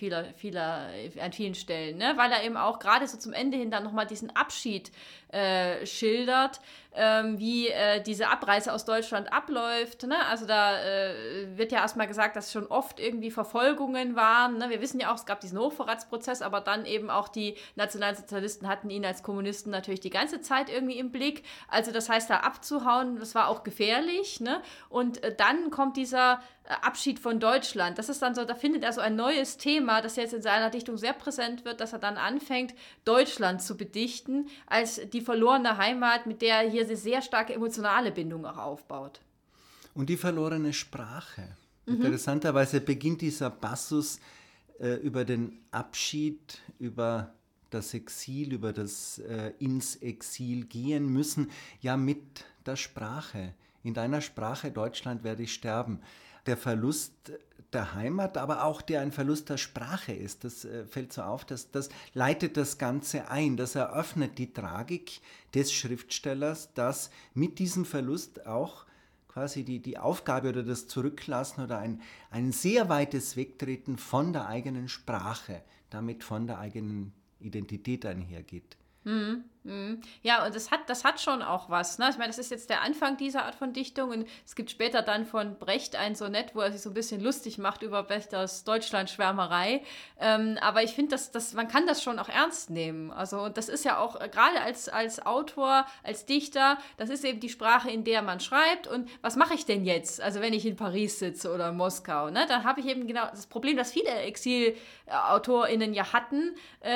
vielen Stellen, ne? Weil er eben auch gerade so zum Ende hin dann nochmal diesen Abschied schildert, wie diese Abreise aus Deutschland abläuft. Ne? Also da wird ja erstmal gesagt, dass schon oft irgendwie Verfolgungen waren. Ne? Wir wissen ja auch, es gab diesen Hochverratsprozess, aber dann eben auch die Nationalsozialisten hatten ihn als Kommunisten natürlich die ganze Zeit irgendwie im Blick. Also das heißt, da abzuhauen, das war auch gefährlich. Ne? Und dann kommt dieser Abschied von Deutschland. Das ist dann so, da findet er so ein neues Thema, das jetzt in seiner Dichtung sehr präsent wird, dass er dann anfängt, Deutschland zu bedichten, als die verlorene Heimat, mit der er hier eine sehr starke emotionale Bindung auch aufbaut. Und die verlorene Sprache. Interessanterweise beginnt dieser Passus über den Abschied, über das Exil, über das ins Exil gehen müssen, ja mit der Sprache. In deiner Sprache, Deutschland, werde ich sterben. Der Verlust der Heimat, aber auch der ein Verlust der Sprache ist. Das fällt so auf, das leitet das Ganze ein. Das eröffnet die Tragik des Schriftstellers, dass mit diesem Verlust auch quasi die Aufgabe oder das Zurücklassen oder ein sehr weites Wegtreten von der eigenen Sprache, damit von der eigenen Identität einhergeht. Ja, und das hat schon auch was. Ne? Ich meine, das ist jetzt der Anfang dieser Art von Dichtung und es gibt später dann von Brecht ein Sonett, wo er sich so ein bisschen lustig macht über Brechters Deutschlandschwärmerei. Aber ich finde, man kann das schon auch ernst nehmen. Also das ist ja auch, gerade als Autor, als Dichter, das ist eben die Sprache, in der man schreibt. Und was mache ich denn jetzt? Also wenn ich in Paris sitze oder in Moskau, ne? Dann habe ich eben genau das Problem, das viele ExilautorInnen ja hatten.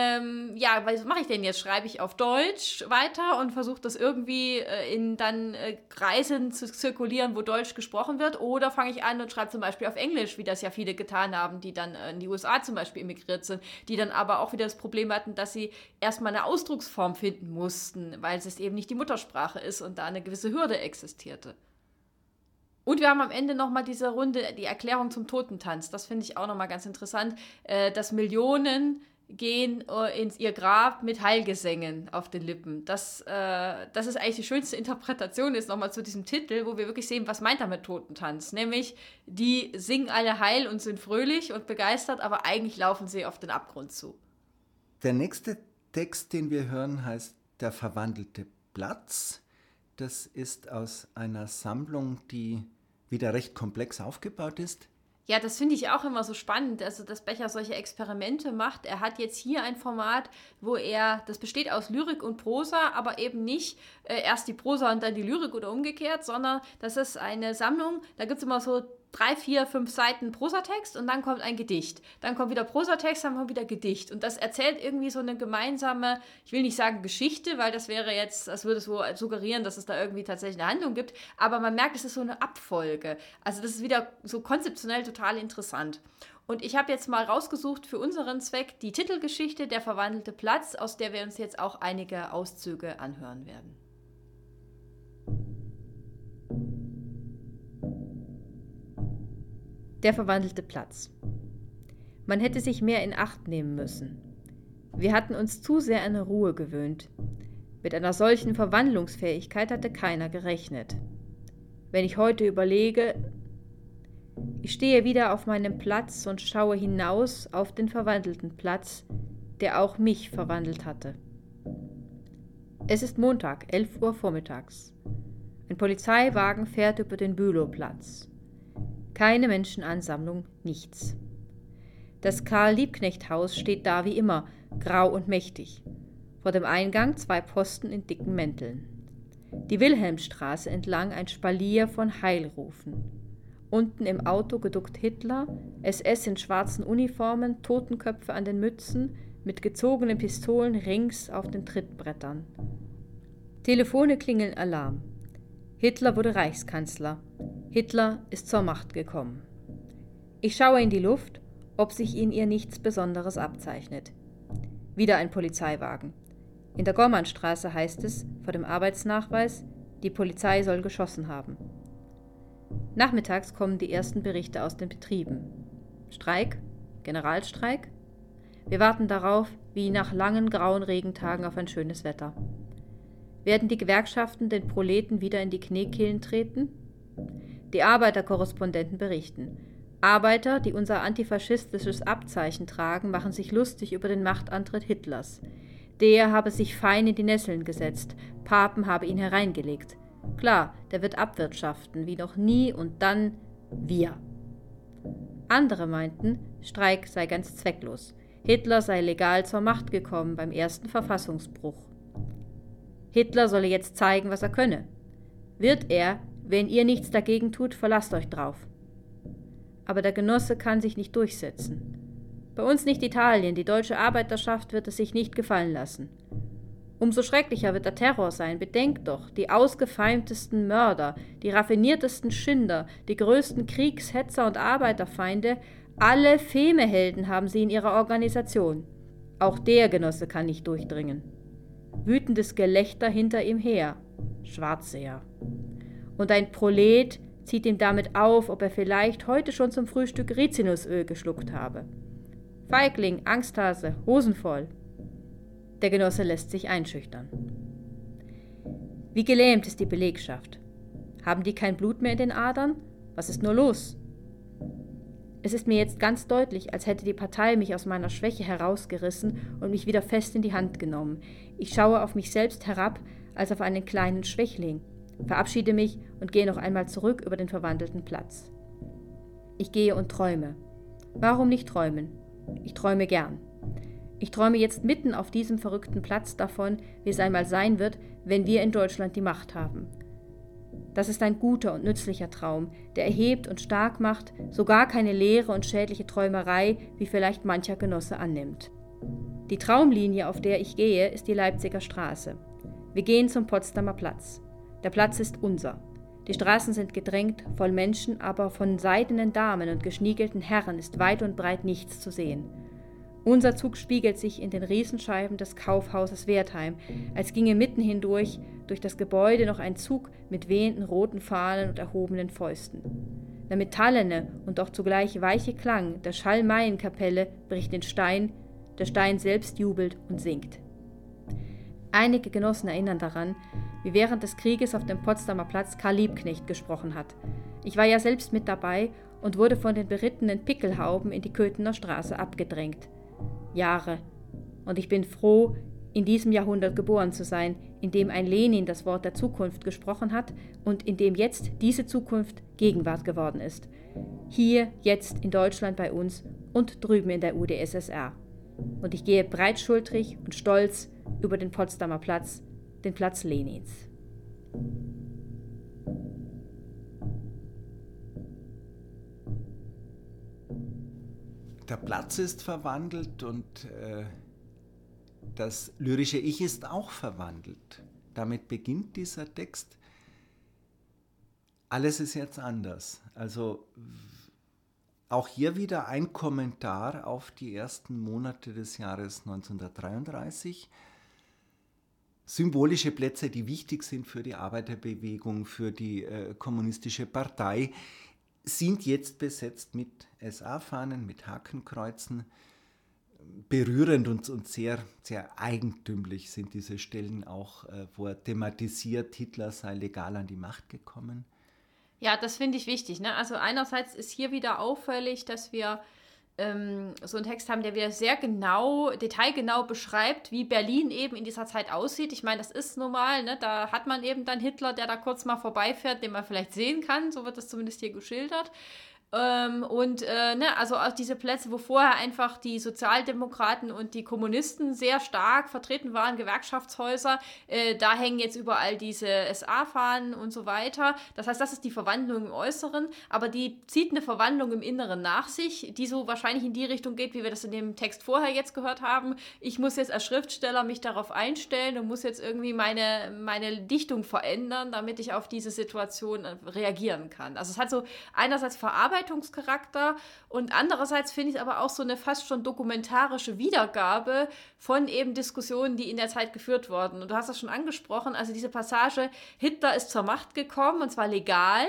Ja, was mache ich denn jetzt? Schreibe ich auf Deutsch weiter und versucht das irgendwie in dann Kreisen zu zirkulieren, wo Deutsch gesprochen wird, oder fange ich an und schreibe zum Beispiel auf Englisch, wie das ja viele getan haben, die dann in die USA zum Beispiel emigriert sind, die dann aber auch wieder das Problem hatten, dass sie erstmal eine Ausdrucksform finden mussten, weil es eben nicht die Muttersprache ist und da eine gewisse Hürde existierte. Und wir haben am Ende nochmal diese Runde, die Erklärung zum Totentanz. Das finde ich auch nochmal ganz interessant, dass Millionen gehen ins ihr Grab mit Heilgesängen auf den Lippen. Das ist eigentlich die schönste Interpretation jetzt nochmal zu diesem Titel, wo wir wirklich sehen, was meint er mit Totentanz. Nämlich, die singen alle heil und sind fröhlich und begeistert, aber eigentlich laufen sie auf den Abgrund zu. Der nächste Text, den wir hören, heißt Der verwandelte Platz. Das ist aus einer Sammlung, die wieder recht komplex aufgebaut ist. Ja, das finde ich auch immer so spannend, also dass Becher solche Experimente macht. Er hat jetzt hier ein Format, das besteht aus Lyrik und Prosa, aber eben nicht erst die Prosa und dann die Lyrik oder umgekehrt, sondern das ist eine Sammlung, da gibt es immer so 3, 4, 5 Seiten Prosatext und dann kommt ein Gedicht. Dann kommt wieder Prosatext, dann kommt wieder Gedicht. Und das erzählt irgendwie so eine gemeinsame, ich will nicht sagen Geschichte, weil das wäre jetzt, das würde so suggerieren, dass es da irgendwie tatsächlich eine Handlung gibt. Aber man merkt, es ist so eine Abfolge. Also das ist wieder so konzeptionell total interessant. Und ich habe jetzt mal rausgesucht für unseren Zweck die Titelgeschichte Der verwandelte Platz, aus der wir uns jetzt auch einige Auszüge anhören werden. Der verwandelte Platz. Man hätte sich mehr in Acht nehmen müssen. Wir hatten uns zu sehr an Ruhe gewöhnt. Mit einer solchen Verwandlungsfähigkeit hatte keiner gerechnet. Wenn ich heute überlege, ich stehe wieder auf meinem Platz und schaue hinaus auf den verwandelten Platz, der auch mich verwandelt hatte. Es ist Montag, 11 Uhr vormittags. Ein Polizeiwagen fährt über den Bülowplatz. Keine Menschenansammlung, nichts. Das Karl-Liebknecht-Haus steht da wie immer, grau und mächtig. Vor dem Eingang 2 Posten in dicken Mänteln. Die Wilhelmstraße entlang ein Spalier von Heilrufen. Unten im Auto geduckt Hitler, SS in schwarzen Uniformen, Totenköpfe an den Mützen, mit gezogenen Pistolen rings auf den Trittbrettern. Telefone klingeln Alarm. Hitler wurde Reichskanzler. Hitler ist zur Macht gekommen. Ich schaue in die Luft, ob sich in ihr nichts Besonderes abzeichnet. Wieder ein Polizeiwagen. In der Gormannstraße heißt es, vor dem Arbeitsnachweis, die Polizei soll geschossen haben. Nachmittags kommen die ersten Berichte aus den Betrieben. Streik? Generalstreik? Wir warten darauf, wie nach langen grauen Regentagen auf ein schönes Wetter. Werden die Gewerkschaften den Proleten wieder in die Kniekehlen treten? Die Arbeiterkorrespondenten berichten. Arbeiter, die unser antifaschistisches Abzeichen tragen, machen sich lustig über den Machtantritt Hitlers. Der habe sich fein in die Nesseln gesetzt, Papen habe ihn hereingelegt. Klar, der wird abwirtschaften, wie noch nie, und dann wir. Andere meinten, Streik sei ganz zwecklos. Hitler sei legal zur Macht gekommen beim ersten Verfassungsbruch. Hitler solle jetzt zeigen, was er könne. Wird er, wenn ihr nichts dagegen tut, verlasst euch drauf. Aber der Genosse kann sich nicht durchsetzen. Bei uns nicht Italien, die deutsche Arbeiterschaft wird es sich nicht gefallen lassen. Umso schrecklicher wird der Terror sein. Bedenkt doch, die ausgefeimtesten Mörder, die raffiniertesten Schinder, die größten Kriegshetzer und Arbeiterfeinde, alle Feme-Helden haben sie in ihrer Organisation. Auch der Genosse kann nicht durchdringen. Wütendes Gelächter hinter ihm her. Schwarzseher. Und ein Prolet zieht ihm damit auf, ob er vielleicht heute schon zum Frühstück Rizinusöl geschluckt habe. Feigling, Angsthase, Hosen voll. Der Genosse lässt sich einschüchtern. Wie gelähmt ist die Belegschaft. Haben die kein Blut mehr in den Adern? Was ist nur los? Es ist mir jetzt ganz deutlich, als hätte die Partei mich aus meiner Schwäche herausgerissen und mich wieder fest in die Hand genommen. Ich schaue auf mich selbst herab, als auf einen kleinen Schwächling, verabschiede mich und gehe noch einmal zurück über den verwandelten Platz. Ich gehe und träume. Warum nicht träumen? Ich träume gern. Ich träume jetzt mitten auf diesem verrückten Platz davon, wie es einmal sein wird, wenn wir in Deutschland die Macht haben. Das ist ein guter und nützlicher Traum, der erhebt und stark macht, sogar keine leere und schädliche Träumerei, wie vielleicht mancher Genosse annimmt. Die Traumlinie, auf der ich gehe, ist die Leipziger Straße. Wir gehen zum Potsdamer Platz. Der Platz ist unser. Die Straßen sind gedrängt, voll Menschen, aber von seidenen Damen und geschniegelten Herren ist weit und breit nichts zu sehen. Unser Zug spiegelt sich in den Riesenscheiben des Kaufhauses Wertheim, als ginge mitten hindurch durch das Gebäude noch ein Zug mit wehenden roten Fahnen und erhobenen Fäusten. Der metallene und doch zugleich weiche Klang der Schallmeienkapelle bricht den Stein, der Stein selbst jubelt und singt. Einige Genossen erinnern daran, wie während des Krieges auf dem Potsdamer Platz Karl Liebknecht gesprochen hat. Ich war ja selbst mit dabei und wurde von den berittenen Pickelhauben in die Köthener Straße abgedrängt. Jahre. Und ich bin froh, in diesem Jahrhundert geboren zu sein, in dem ein Lenin das Wort der Zukunft gesprochen hat und in dem jetzt diese Zukunft Gegenwart geworden ist. Hier, jetzt in Deutschland bei uns und drüben in der UdSSR. Und ich gehe breitschultrig und stolz über den Potsdamer Platz, den Platz Lenins. Der Platz ist verwandelt und das lyrische Ich ist auch verwandelt. Damit beginnt dieser Text. Alles ist jetzt anders. Also auch hier wieder ein Kommentar auf die ersten Monate des Jahres 1933. Symbolische Plätze, die wichtig sind für die Arbeiterbewegung, für die kommunistische Partei, sind jetzt besetzt mit SA-Fahnen, mit Hakenkreuzen. Berührend und sehr, sehr eigentümlich sind diese Stellen auch, wo er thematisiert, Hitler sei legal an die Macht gekommen. Ja, das finde ich wichtig. Ne? Also einerseits ist hier wieder auffällig, dass wir so einen Text haben, der wieder sehr genau, detailgenau beschreibt, wie Berlin eben in dieser Zeit aussieht. Ich meine, das ist normal, ne? Da hat man eben dann Hitler, der da kurz mal vorbeifährt, den man vielleicht sehen kann, so wird das zumindest hier geschildert. Also auch diese Plätze, wo vorher einfach die Sozialdemokraten und die Kommunisten sehr stark vertreten waren, Gewerkschaftshäuser, da hängen jetzt überall diese SA-Fahnen und so weiter. Das heißt, das ist die Verwandlung im Äußeren, aber die zieht eine Verwandlung im Inneren nach sich, die so wahrscheinlich in die Richtung geht, wie wir das in dem Text vorher jetzt gehört haben. Ich muss jetzt als Schriftsteller mich darauf einstellen und muss jetzt irgendwie meine Dichtung verändern, damit ich auf diese Situation reagieren kann. Also es hat so einerseits Verarbeitungscharakter und andererseits finde ich aber auch so eine fast schon dokumentarische Wiedergabe von eben Diskussionen, die in der Zeit geführt wurden. Und du hast das schon angesprochen, also diese Passage, Hitler ist zur Macht gekommen und zwar legal,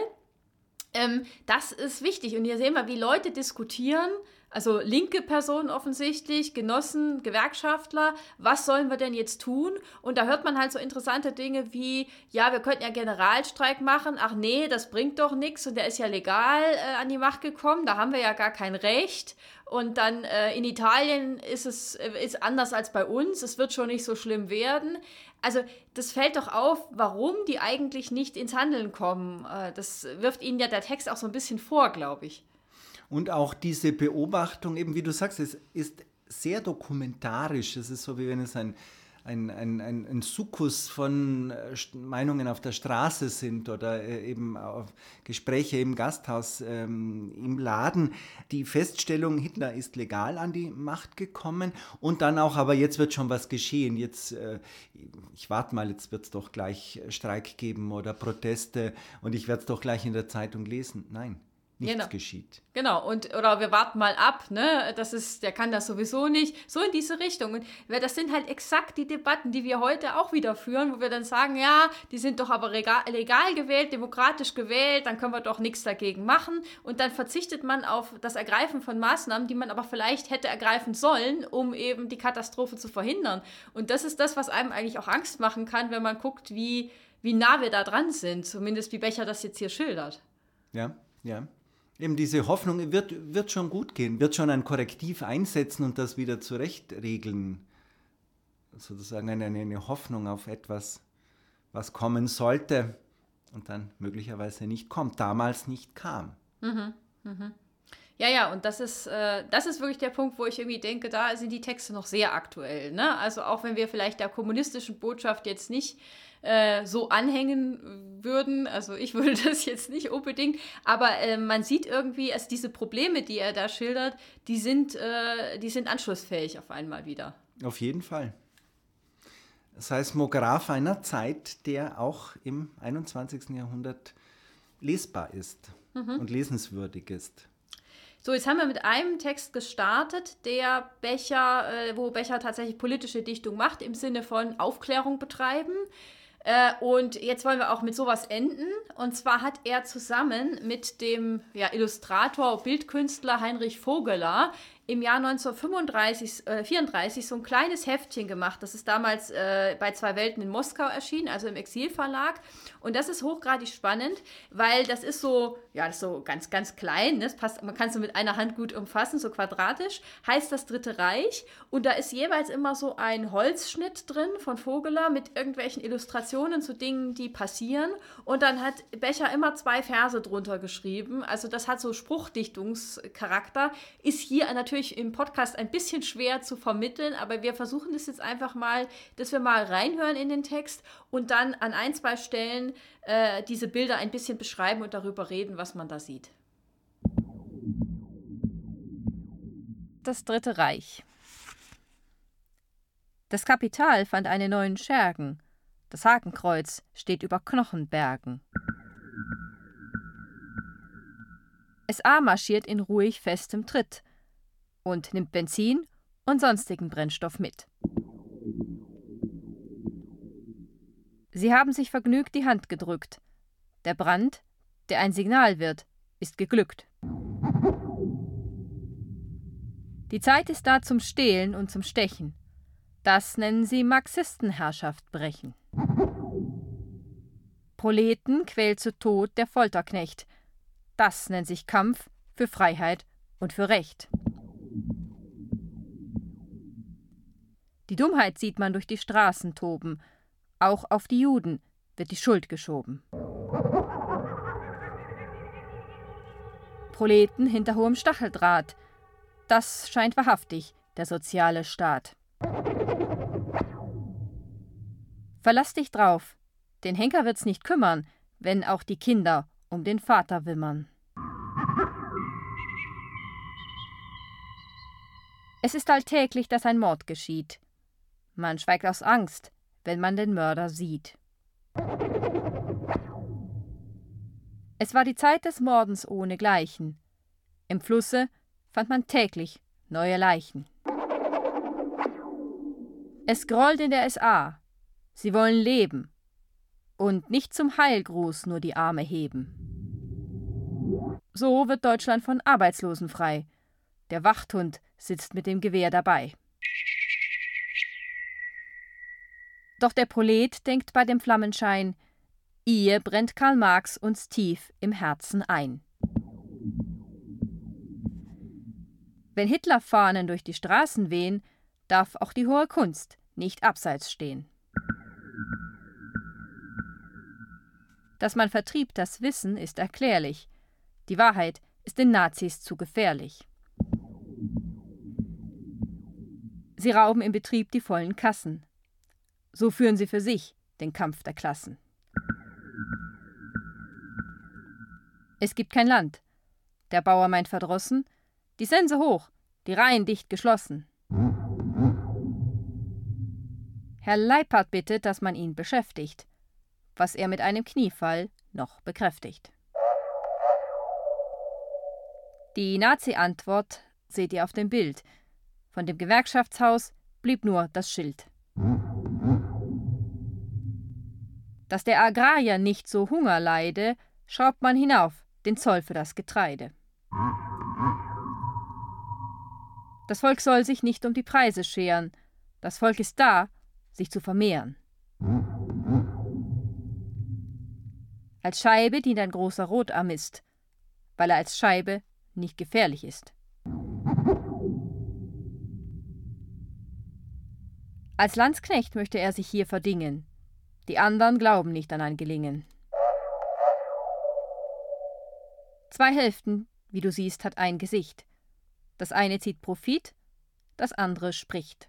das ist wichtig. Und hier sehen wir, wie Leute diskutieren, also linke Personen offensichtlich, Genossen, Gewerkschaftler, was sollen wir denn jetzt tun? Und da hört man halt so interessante Dinge wie, ja, wir könnten ja Generalstreik machen, ach nee, das bringt doch nichts und der ist ja legal an die Macht gekommen, da haben wir ja gar kein Recht. Und dann in Italien ist anders als bei uns, es wird schon nicht so schlimm werden. Also das fällt doch auf, warum die eigentlich nicht ins Handeln kommen. Das wirft ihnen ja der Text auch so ein bisschen vor, glaube ich. Und auch diese Beobachtung, eben wie du sagst, es ist sehr dokumentarisch. Es ist so, wie wenn es ein Sukkus von Meinungen auf der Straße sind oder eben Gespräche im Gasthaus, im Laden. Die Feststellung, Hitler ist legal an die Macht gekommen und dann auch, aber jetzt wird schon was geschehen. Jetzt, ich warte mal, jetzt wird es doch gleich Streik geben oder Proteste und ich werde es doch gleich in der Zeitung lesen. Nein. Nichts geschieht. Genau, oder wir warten mal ab, ne? Der kann das sowieso nicht. So in diese Richtung. Und das sind halt exakt die Debatten, die wir heute auch wieder führen, wo wir dann sagen, ja, die sind doch aber legal gewählt, demokratisch gewählt, dann können wir doch nichts dagegen machen. Und dann verzichtet man auf das Ergreifen von Maßnahmen, die man aber vielleicht hätte ergreifen sollen, um eben die Katastrophe zu verhindern. Und das ist das, was einem eigentlich auch Angst machen kann, wenn man guckt, wie nah wir da dran sind. Zumindest wie Becher das jetzt hier schildert. Ja, ja. Eben diese Hoffnung wird schon gut gehen, wird schon ein Korrektiv einsetzen und das wieder zurechtregeln. Sozusagen eine Hoffnung auf etwas, was kommen sollte und dann möglicherweise nicht kommt, damals nicht kam. Ja, und das ist wirklich der Punkt, wo ich irgendwie denke, da sind die Texte noch sehr aktuell. Ne? Also auch wenn wir vielleicht der kommunistischen Botschaft jetzt nicht so anhängen würden, also ich würde das jetzt nicht unbedingt, aber man sieht irgendwie, also diese Probleme, die er da schildert, die sind anschlussfähig auf einmal wieder. Auf jeden Fall. Seismograph einer Zeit, der auch im 21. Jahrhundert lesbar ist und lesenswürdig ist. So, jetzt haben wir mit einem Text gestartet, wo Becher tatsächlich politische Dichtung macht, im Sinne von Aufklärung betreiben. Und jetzt wollen wir auch mit sowas enden. Und zwar hat er zusammen mit dem Illustrator, Bildkünstler Heinrich Vogeler im Jahr 1934 so ein kleines Heftchen gemacht. Das ist damals bei Zwei Welten in Moskau erschienen, also im Exilverlag. Und das ist hochgradig spannend, weil das ist so ganz, ganz klein. Ne? Das passt, man kann es so mit einer Hand gut umfassen, so quadratisch. Heißt das Dritte Reich. Und da ist jeweils immer so ein Holzschnitt drin von Vogeler mit irgendwelchen Illustrationen zu Dingen, die passieren. Und dann hat Becher immer 2 Verse drunter geschrieben. Also das hat so Spruchdichtungscharakter. Ist hier natürlich im Podcast ein bisschen schwer zu vermitteln, aber wir versuchen das jetzt einfach mal, dass wir mal reinhören in den Text und dann an 1-2 Stellen diese Bilder ein bisschen beschreiben und darüber reden, was man da sieht. Das Dritte Reich. Das Kapital fand einen neuen Schergen. Das Hakenkreuz steht über Knochenbergen. SA marschiert in ruhig festem Tritt und nimmt Benzin und sonstigen Brennstoff mit. Sie haben sich vergnügt die Hand gedrückt. Der Brand, der ein Signal wird, ist geglückt. Die Zeit ist da zum Stehlen und zum Stechen. Das nennen sie Marxistenherrschaft brechen. Proleten quält zu Tod der Folterknecht. Das nennt sich Kampf für Freiheit und für Recht. Die Dummheit sieht man durch die Straßen toben. Auch auf die Juden wird die Schuld geschoben. Proleten hinter hohem Stacheldraht. Das scheint wahrhaftig der soziale Staat. Verlass dich drauf, den Henker wird's nicht kümmern, wenn auch die Kinder um den Vater wimmern. Es ist alltäglich, dass ein Mord geschieht. Man schweigt aus Angst, wenn man den Mörder sieht. Es war die Zeit des Mordens ohnegleichen. Im Flusse fand man täglich neue Leichen. Es grollt in der SA. Sie wollen leben und nicht zum Heilgruß nur die Arme heben. So wird Deutschland von Arbeitslosen frei. Der Wachthund sitzt mit dem Gewehr dabei. Doch der Prolet denkt bei dem Flammenschein, ihr brennt Karl Marx uns tief im Herzen ein. Wenn Hitlerfahnen durch die Straßen wehen, darf auch die hohe Kunst nicht abseits stehen. Dass man vertrieb das Wissen, ist erklärlich. Die Wahrheit ist den Nazis zu gefährlich. Sie rauben im Betrieb die vollen Kassen. So führen sie für sich den Kampf der Klassen. Es gibt kein Land. Der Bauer meint verdrossen, die Sense hoch, die Reihen dicht geschlossen. Herr Leipart bittet, dass man ihn beschäftigt, was er mit einem Kniefall noch bekräftigt. Die Nazi-Antwort seht ihr auf dem Bild. Von dem Gewerkschaftshaus blieb nur das Schild. Dass der Agrarier nicht so Hunger leide, schraubt man hinauf den Zoll für das Getreide. Das Volk soll sich nicht um die Preise scheren. Das Volk ist da, sich zu vermehren. Als Scheibe dient ein großer Rotarmist. weil er als Scheibe nicht gefährlich ist. Als Landsknecht möchte er sich hier verdingen. Die anderen glauben nicht an ein Gelingen. 2 Hälften, wie du siehst, hat ein Gesicht. Das eine zieht Profit, das andere spricht.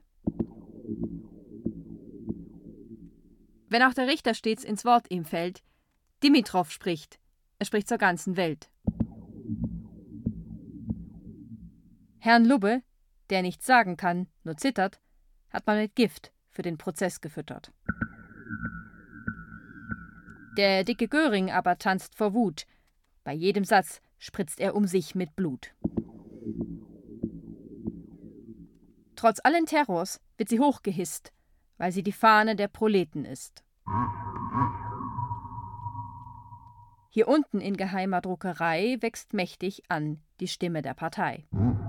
Wenn auch der Richter stets ins Wort ihm fällt, Dimitrov spricht, er spricht zur ganzen Welt. Herrn Lubbe, der nichts sagen kann, nur zittert, hat man mit Gift für den Prozess gefüttert. Der dicke Göring aber tanzt vor Wut. Bei jedem Satz spritzt er um sich mit Blut. Trotz allen Terrors wird sie hochgehisst, weil sie die Fahne der Proleten ist. Hier unten in geheimer Druckerei wächst mächtig an die Stimme der Partei.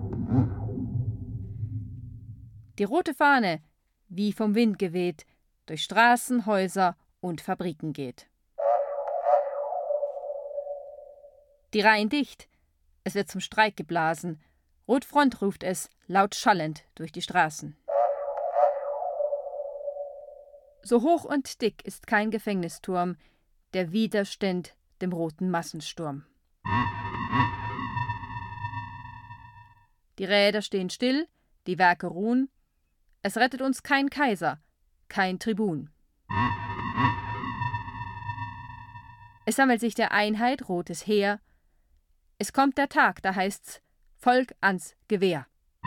Die rote Fahne, wie vom Wind geweht, durch Straßen, Häuser und Fabriken geht. Die Reihen dicht, es wird zum Streik geblasen, Rotfront ruft es, laut schallend durch die Straßen. So hoch und dick ist kein Gefängnisturm, der widerstand dem roten Massensturm. Die Räder stehen still, die Werke ruhen, es rettet uns kein Kaiser, kein Tribun. Es sammelt sich der Einheit rotes Heer, es kommt der Tag, da heißt's Volk ans Gewehr.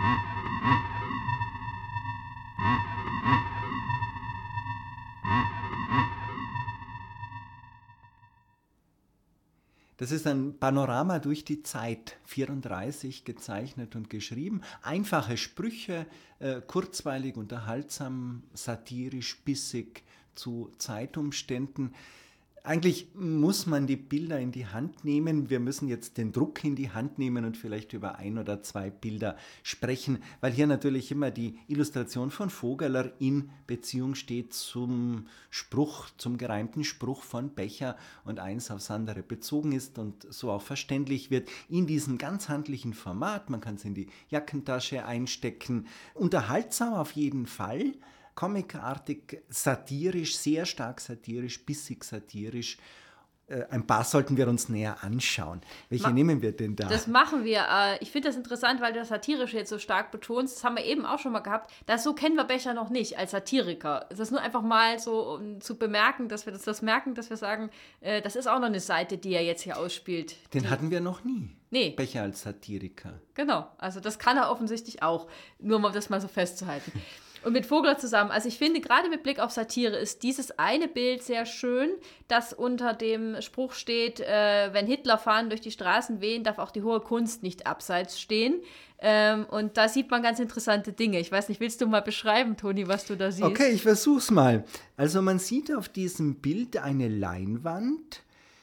Das ist ein Panorama durch die Zeit, 34 gezeichnet und geschrieben. Einfache Sprüche, kurzweilig, unterhaltsam, satirisch, bissig zu Zeitumständen. Eigentlich muss man die Bilder in die Hand nehmen. Wir müssen jetzt den Druck in die Hand nehmen und vielleicht über 1 oder 2 Bilder sprechen, weil hier natürlich immer die Illustration von Vogeler in Beziehung steht zum Spruch, zum gereimten Spruch von Becher und eins aufs andere bezogen ist und so auch verständlich wird in diesem ganz handlichen Format. Man kann es in die Jackentasche einstecken. Unterhaltsam auf jeden Fall. Comicartig, satirisch, sehr stark satirisch, bissig satirisch. Ein paar sollten wir uns näher anschauen. Welche nehmen wir denn da? Das machen wir. Ich finde das interessant, weil du das Satirische jetzt so stark betonst. Das haben wir eben auch schon mal gehabt. So kennen wir Becher noch nicht als Satiriker. Das ist nur einfach mal so, um zu bemerken, dass wir das merken, dass wir sagen, das ist auch noch eine Seite, die er jetzt hier ausspielt. Den hatten wir noch nie. Nee. Becher als Satiriker. Genau, also das kann er offensichtlich auch. Nur um das mal so festzuhalten. Und mit Vogler zusammen, also ich finde, gerade mit Blick auf Satire ist dieses eine Bild sehr schön, das unter dem Spruch steht, wenn Hitlerfahnen durch die Straßen wehen, darf auch die hohe Kunst nicht abseits stehen. Und da sieht man ganz interessante Dinge. Ich weiß nicht, willst du mal beschreiben, Toni, was du da siehst? Okay, ich versuch's mal. Also man sieht auf diesem Bild eine Leinwand,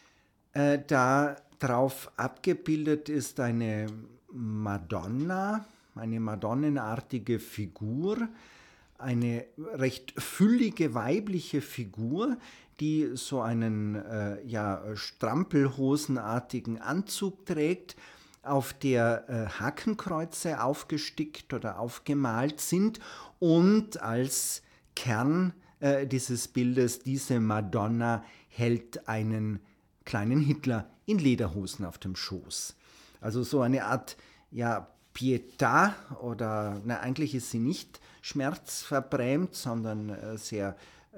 da drauf abgebildet ist eine Madonna, eine madonnenartige Figur, eine recht füllige weibliche Figur, die so einen strampelhosenartigen Anzug trägt, auf der Hakenkreuze aufgestickt oder aufgemalt sind und als Kern dieses Bildes diese Madonna hält einen kleinen Hitler in Lederhosen auf dem Schoß. Also so eine Art, Pietà oder, eigentlich ist sie nicht schmerzverbrämt, sondern sehr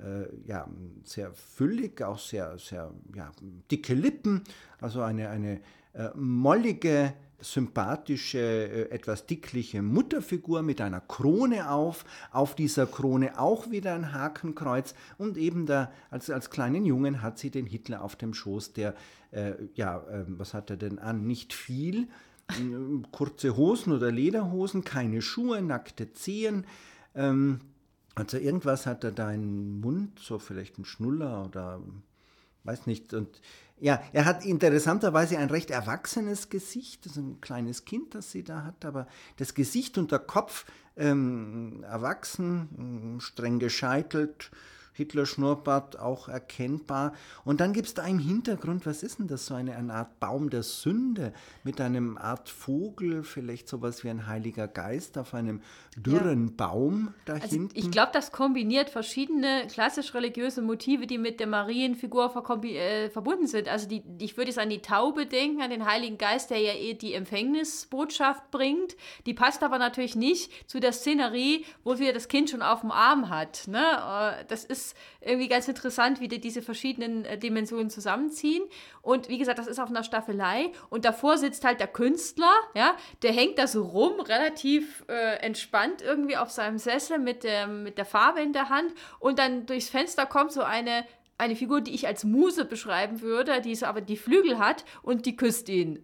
füllig, auch sehr dicke Lippen, also eine mollige, sympathische, etwas dickliche Mutterfigur mit einer Krone auf dieser Krone auch wieder ein Hakenkreuz und eben da als kleinen Jungen hat sie den Hitler auf dem Schoß, der, was hat er denn an? Nicht viel, kurze Hosen oder Lederhosen, keine Schuhe, nackte Zehen, also irgendwas hat er da im Mund, so vielleicht ein Schnuller oder weiß nicht. Und ja, er hat interessanterweise ein recht erwachsenes Gesicht, das ist ein kleines Kind, das sie da hat, aber das Gesicht und der Kopf erwachsen, streng gescheitelt, Hitler-Schnurrbart auch erkennbar. Und dann gibt es da im Hintergrund, was ist denn das, so eine Art Baum der Sünde mit einem Art Vogel, vielleicht sowas wie ein Heiliger Geist auf einem dürren Baum da hinten. Ich glaube, das kombiniert verschiedene klassisch-religiöse Motive, die mit der Marienfigur verbunden sind. Also ich würde jetzt an die Taube denken, an den Heiligen Geist, der ja die Empfängnisbotschaft bringt. Die passt aber natürlich nicht zu der Szenerie, wo sie das Kind schon auf dem Arm hat. Ne? Das ist irgendwie ganz interessant, wie die diese verschiedenen Dimensionen zusammenziehen. Und wie gesagt, das ist auf einer Staffelei. Und davor sitzt halt der Künstler, ja, der hängt da so rum, relativ entspannt irgendwie auf seinem Sessel mit der Farbe in der Hand. Und dann durchs Fenster kommt so eine Figur, die ich als Muse beschreiben würde, die so aber die Flügel hat und die küsst ihn.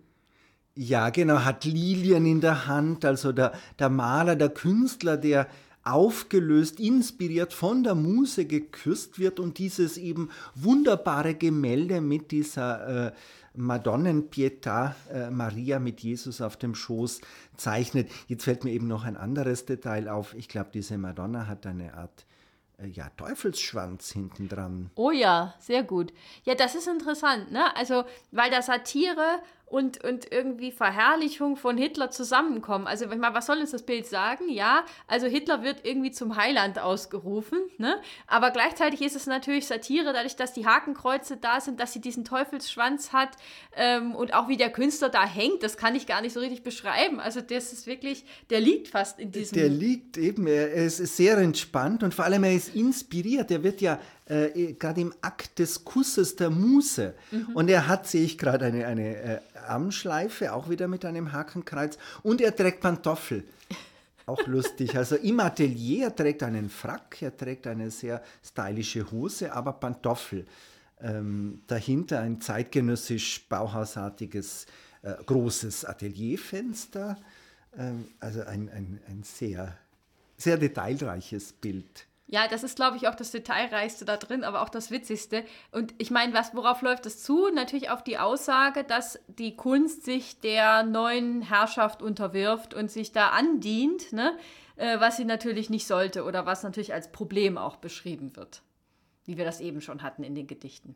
Ja, genau, hat Lilien in der Hand, also der Maler, der Künstler, der aufgelöst, inspiriert von der Muse geküsst wird und dieses eben wunderbare Gemälde mit dieser Madonnenpietà, Maria mit Jesus auf dem Schoß zeichnet. Jetzt fällt mir eben noch ein anderes Detail auf. Ich glaube, diese Madonna hat eine Art Teufelsschwanz hinten dran. Oh ja, sehr gut. Ja, das ist interessant, ne? Also, weil da Satire und irgendwie Verherrlichung von Hitler zusammenkommen. Also, was soll uns das Bild sagen? Ja, also Hitler wird irgendwie zum Heiland ausgerufen, ne? Aber gleichzeitig ist es natürlich Satire, dadurch, dass die Hakenkreuze da sind, dass sie diesen Teufelsschwanz hat und auch wie der Künstler da hängt, das kann ich gar nicht so richtig beschreiben. Also, das ist wirklich, der liegt fast in diesem... Der liegt eben, er ist sehr entspannt und vor allem er ist inspiriert. Er wird ja gerade im Akt des Kusses der Muse. Und er hat, sehe ich gerade, eine Armschleife, auch wieder mit einem Hakenkreuz. Und er trägt Pantoffel. Auch lustig. Also im Atelier, er trägt einen Frack, er trägt eine sehr stylische Hose, aber Pantoffel. Dahinter ein zeitgenössisch bauhausartiges großes Atelierfenster. Also ein sehr, sehr detailreiches Bild. Ja, das ist, glaube ich, auch das Detailreichste da drin, aber auch das Witzigste. Und ich meine, worauf läuft es zu? Natürlich auf die Aussage, dass die Kunst sich der neuen Herrschaft unterwirft und sich da andient, ne? Was sie natürlich nicht sollte oder was natürlich als Problem auch beschrieben wird, wie wir das eben schon hatten in den Gedichten.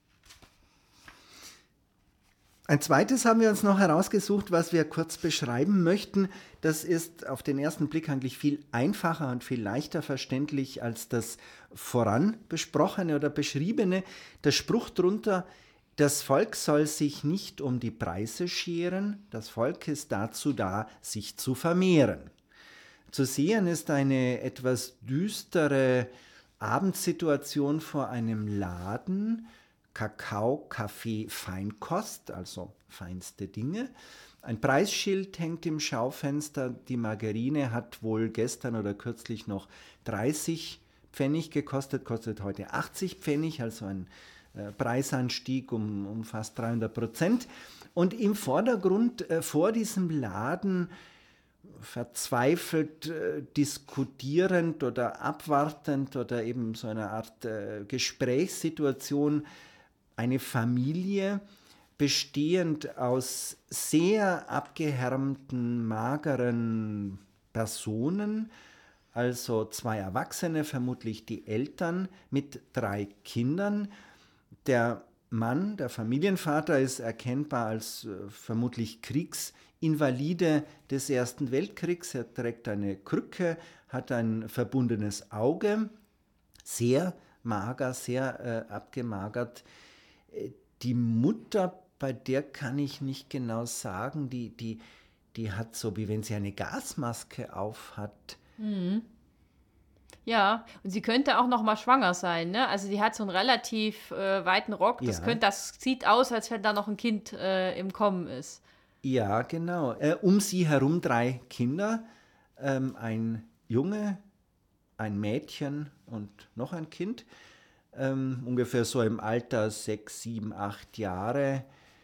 Ein zweites haben wir uns noch herausgesucht, was wir kurz beschreiben möchten. Das ist auf den ersten Blick eigentlich viel einfacher und viel leichter verständlich als das voran besprochene oder beschriebene. Der Spruch drunter: Das Volk soll sich nicht um die Preise scheren, das Volk ist dazu da, sich zu vermehren. Zu sehen ist eine etwas düstere Abendsituation vor einem Laden. Kakao, Kaffee, Feinkost, also feinste Dinge. Ein Preisschild hängt im Schaufenster. Die Margarine hat wohl gestern oder kürzlich noch 30 Pfennig gekostet, kostet heute 80 Pfennig, also ein Preisanstieg um fast 300%. Und im Vordergrund vor diesem Laden verzweifelt, diskutierend oder abwartend oder eben so eine Art Gesprächssituation eine Familie, bestehend aus sehr abgehärmten, mageren Personen, also 2 Erwachsene, vermutlich die Eltern, mit 3 Kindern. Der Mann, der Familienvater, ist erkennbar als vermutlich Kriegsinvalide des Ersten Weltkriegs. Er trägt eine Krücke, hat ein verbundenes Auge, sehr mager, sehr abgemagert. Die Mutter, bei der kann ich nicht genau sagen, die hat so, wie wenn sie eine Gasmaske auf hat. Mhm. Ja, und sie könnte auch noch mal schwanger sein, ne? Also sie hat so einen relativ weiten Rock. Das sieht aus, als wenn da noch ein Kind im Kommen ist. Ja, genau. Um sie herum 3 Kinder, ein Junge, ein Mädchen und noch ein Kind. Ungefähr so im Alter 6, 7, 8 Jahre,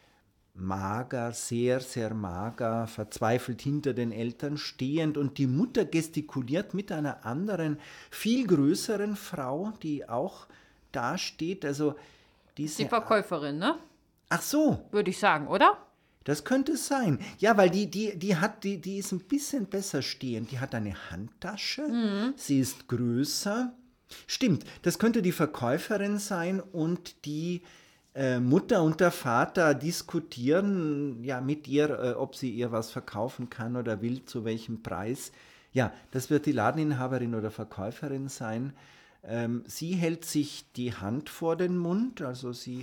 mager, sehr, sehr mager, verzweifelt hinter den Eltern stehend und die Mutter gestikuliert mit einer anderen, viel größeren Frau, die auch da steht. Also diese die Verkäuferin, ne? Ach so. Würde ich sagen, oder? Das könnte sein. Ja, weil die ist ein bisschen besser stehend. Die hat eine Handtasche, sie ist größer. Stimmt, das könnte die Verkäuferin sein und die Mutter und der Vater diskutieren ja mit ihr, ob sie ihr was verkaufen kann oder will, zu welchem Preis. Ja, das wird die Ladeninhaberin oder Verkäuferin sein. Sie hält sich die Hand vor den Mund, also sie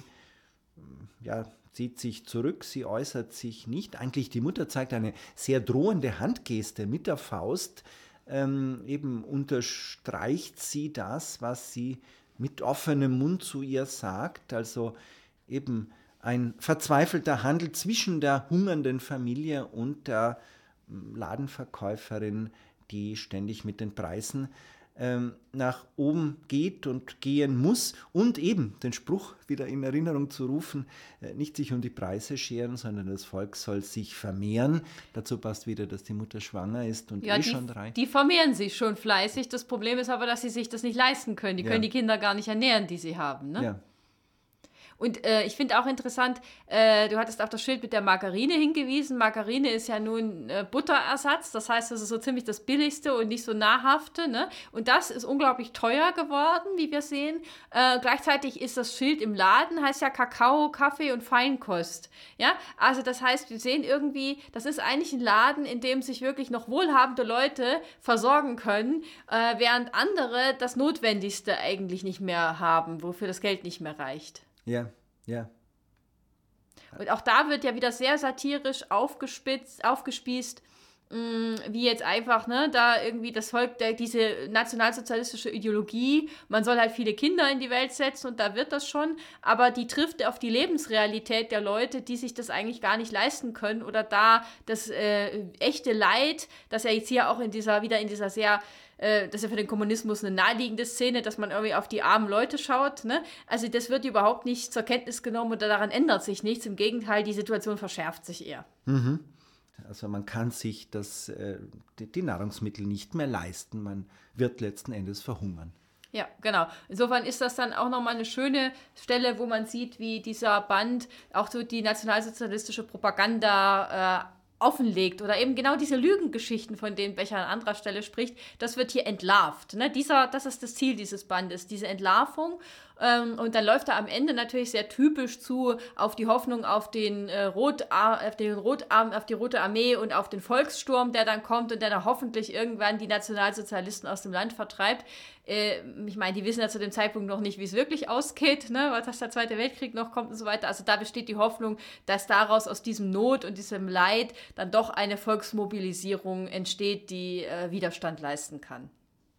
zieht sich zurück, sie äußert sich nicht. Eigentlich die Mutter zeigt eine sehr drohende Handgeste mit der Faust. Eben unterstreicht sie das, was sie mit offenem Mund zu ihr sagt, also eben ein verzweifelter Handel zwischen der hungernden Familie und der Ladenverkäuferin, die ständig mit den Preisen nach oben geht und gehen muss und eben den Spruch wieder in Erinnerung zu rufen, nicht sich um die Preise scheren, sondern das Volk soll sich vermehren. Dazu passt wieder, dass die Mutter schwanger ist und schon 3. Die vermehren sich schon fleißig. Das Problem ist aber, dass sie sich das nicht leisten können. Die können die Kinder gar nicht ernähren, die sie haben. Ne? Ja. Und ich finde auch interessant, du hattest auf das Schild mit der Margarine hingewiesen. Margarine ist ja nun Butterersatz, das heißt, das ist so ziemlich das Billigste und nicht so nahrhafte. Ne? Und das ist unglaublich teuer geworden, wie wir sehen. Gleichzeitig ist das Schild im Laden, heißt ja Kakao, Kaffee und Feinkost. Ja? Also das heißt, wir sehen irgendwie, das ist eigentlich ein Laden, in dem sich wirklich noch wohlhabende Leute versorgen können, während andere das Notwendigste eigentlich nicht mehr haben, wofür das Geld nicht mehr reicht. Ja, ja. Und auch da wird ja wieder sehr satirisch aufgespießt, wie jetzt einfach, ne, da irgendwie das Volk, diese nationalsozialistische Ideologie, man soll halt viele Kinder in die Welt setzen und da wird das schon, aber die trifft auf die Lebensrealität der Leute, die sich das eigentlich gar nicht leisten können oder da das echte Leid, das ja jetzt hier auch in dieser sehr das ist ja für den Kommunismus eine naheliegende Szene, dass man irgendwie auf die armen Leute schaut. Ne? Also das wird überhaupt nicht zur Kenntnis genommen und daran ändert sich nichts. Im Gegenteil, die Situation verschärft sich eher. Mhm. Also man kann sich die Nahrungsmittel nicht mehr leisten. Man wird letzten Endes verhungern. Ja, genau. Insofern ist das dann auch nochmal eine schöne Stelle, wo man sieht, wie dieser Band auch so die nationalsozialistische Propaganda offenlegt oder eben genau diese Lügengeschichten, von denen Becher an anderer Stelle spricht, das wird hier entlarvt. Ne? Das ist das Ziel dieses Bandes, diese Entlarvung. Und dann läuft er am Ende natürlich sehr typisch auf die Hoffnung auf die Rote Armee und auf den Volkssturm, der dann kommt und der dann hoffentlich irgendwann die Nationalsozialisten aus dem Land vertreibt. Ich meine, die wissen ja zu dem Zeitpunkt noch nicht, wie es wirklich ausgeht, ne? Weil dass der Zweite Weltkrieg noch kommt und so weiter. Also da besteht die Hoffnung, dass daraus aus diesem Not und diesem Leid dann doch eine Volksmobilisierung entsteht, die Widerstand leisten kann.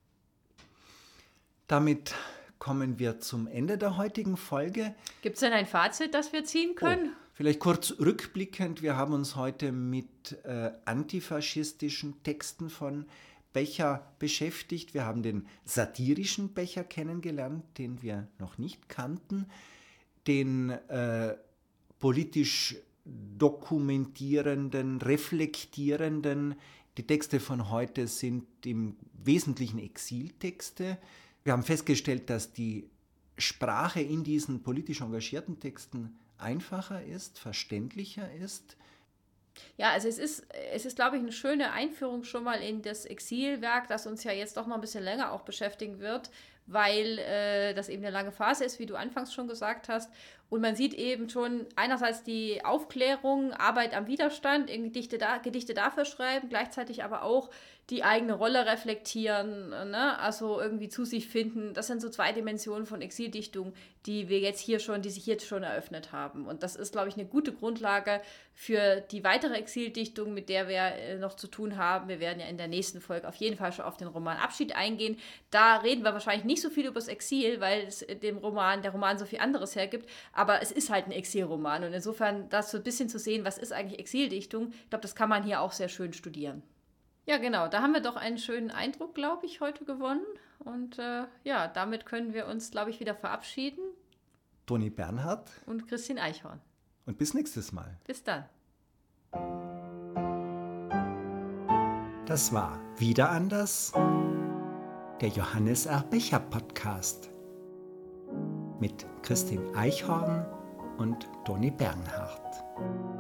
Damit kommen wir zum Ende der heutigen Folge. Gibt es denn ein Fazit, das wir ziehen können? Vielleicht kurz rückblickend. Wir haben uns heute mit antifaschistischen Texten von Becher beschäftigt. Wir haben den satirischen Becher kennengelernt, den wir noch nicht kannten. Den politisch dokumentierenden, reflektierenden. Die Texte von heute sind im Wesentlichen Exiltexte. Wir haben festgestellt, dass die Sprache in diesen politisch engagierten Texten einfacher ist, verständlicher ist. Ja, also es ist, glaube ich, eine schöne Einführung schon mal in das Exilwerk, das uns ja jetzt doch noch ein bisschen länger auch beschäftigen wird, weil das eben eine lange Phase ist, wie du anfangs schon gesagt hast. Und man sieht eben schon einerseits die Aufklärung, Arbeit am Widerstand, Gedichte dafür schreiben, gleichzeitig aber auch die eigene Rolle reflektieren, ne? Also irgendwie zu sich finden. Das sind so 2 Dimensionen von Exildichtung, die sich hier schon eröffnet haben. Und das ist, glaube ich, eine gute Grundlage für die weitere Exildichtung, mit der wir noch zu tun haben. Wir werden ja in der nächsten Folge auf jeden Fall schon auf den Roman Abschied eingehen. Da reden wir wahrscheinlich nicht so viel über das Exil, weil der Roman so viel anderes hergibt. Aber es ist halt ein Exilroman. Und insofern das so ein bisschen zu sehen, was ist eigentlich Exildichtung, ich glaube, das kann man hier auch sehr schön studieren. Ja, genau. Da haben wir doch einen schönen Eindruck, glaube ich, heute gewonnen. Und damit können wir uns, glaube ich, wieder verabschieden. Toni Bernhard und Christine Eichhorn. Und bis nächstes Mal. Bis dann. Das war Wieder anders, der Johannes R. Becher Podcast mit Christine Eichhorn und Toni Bernhard.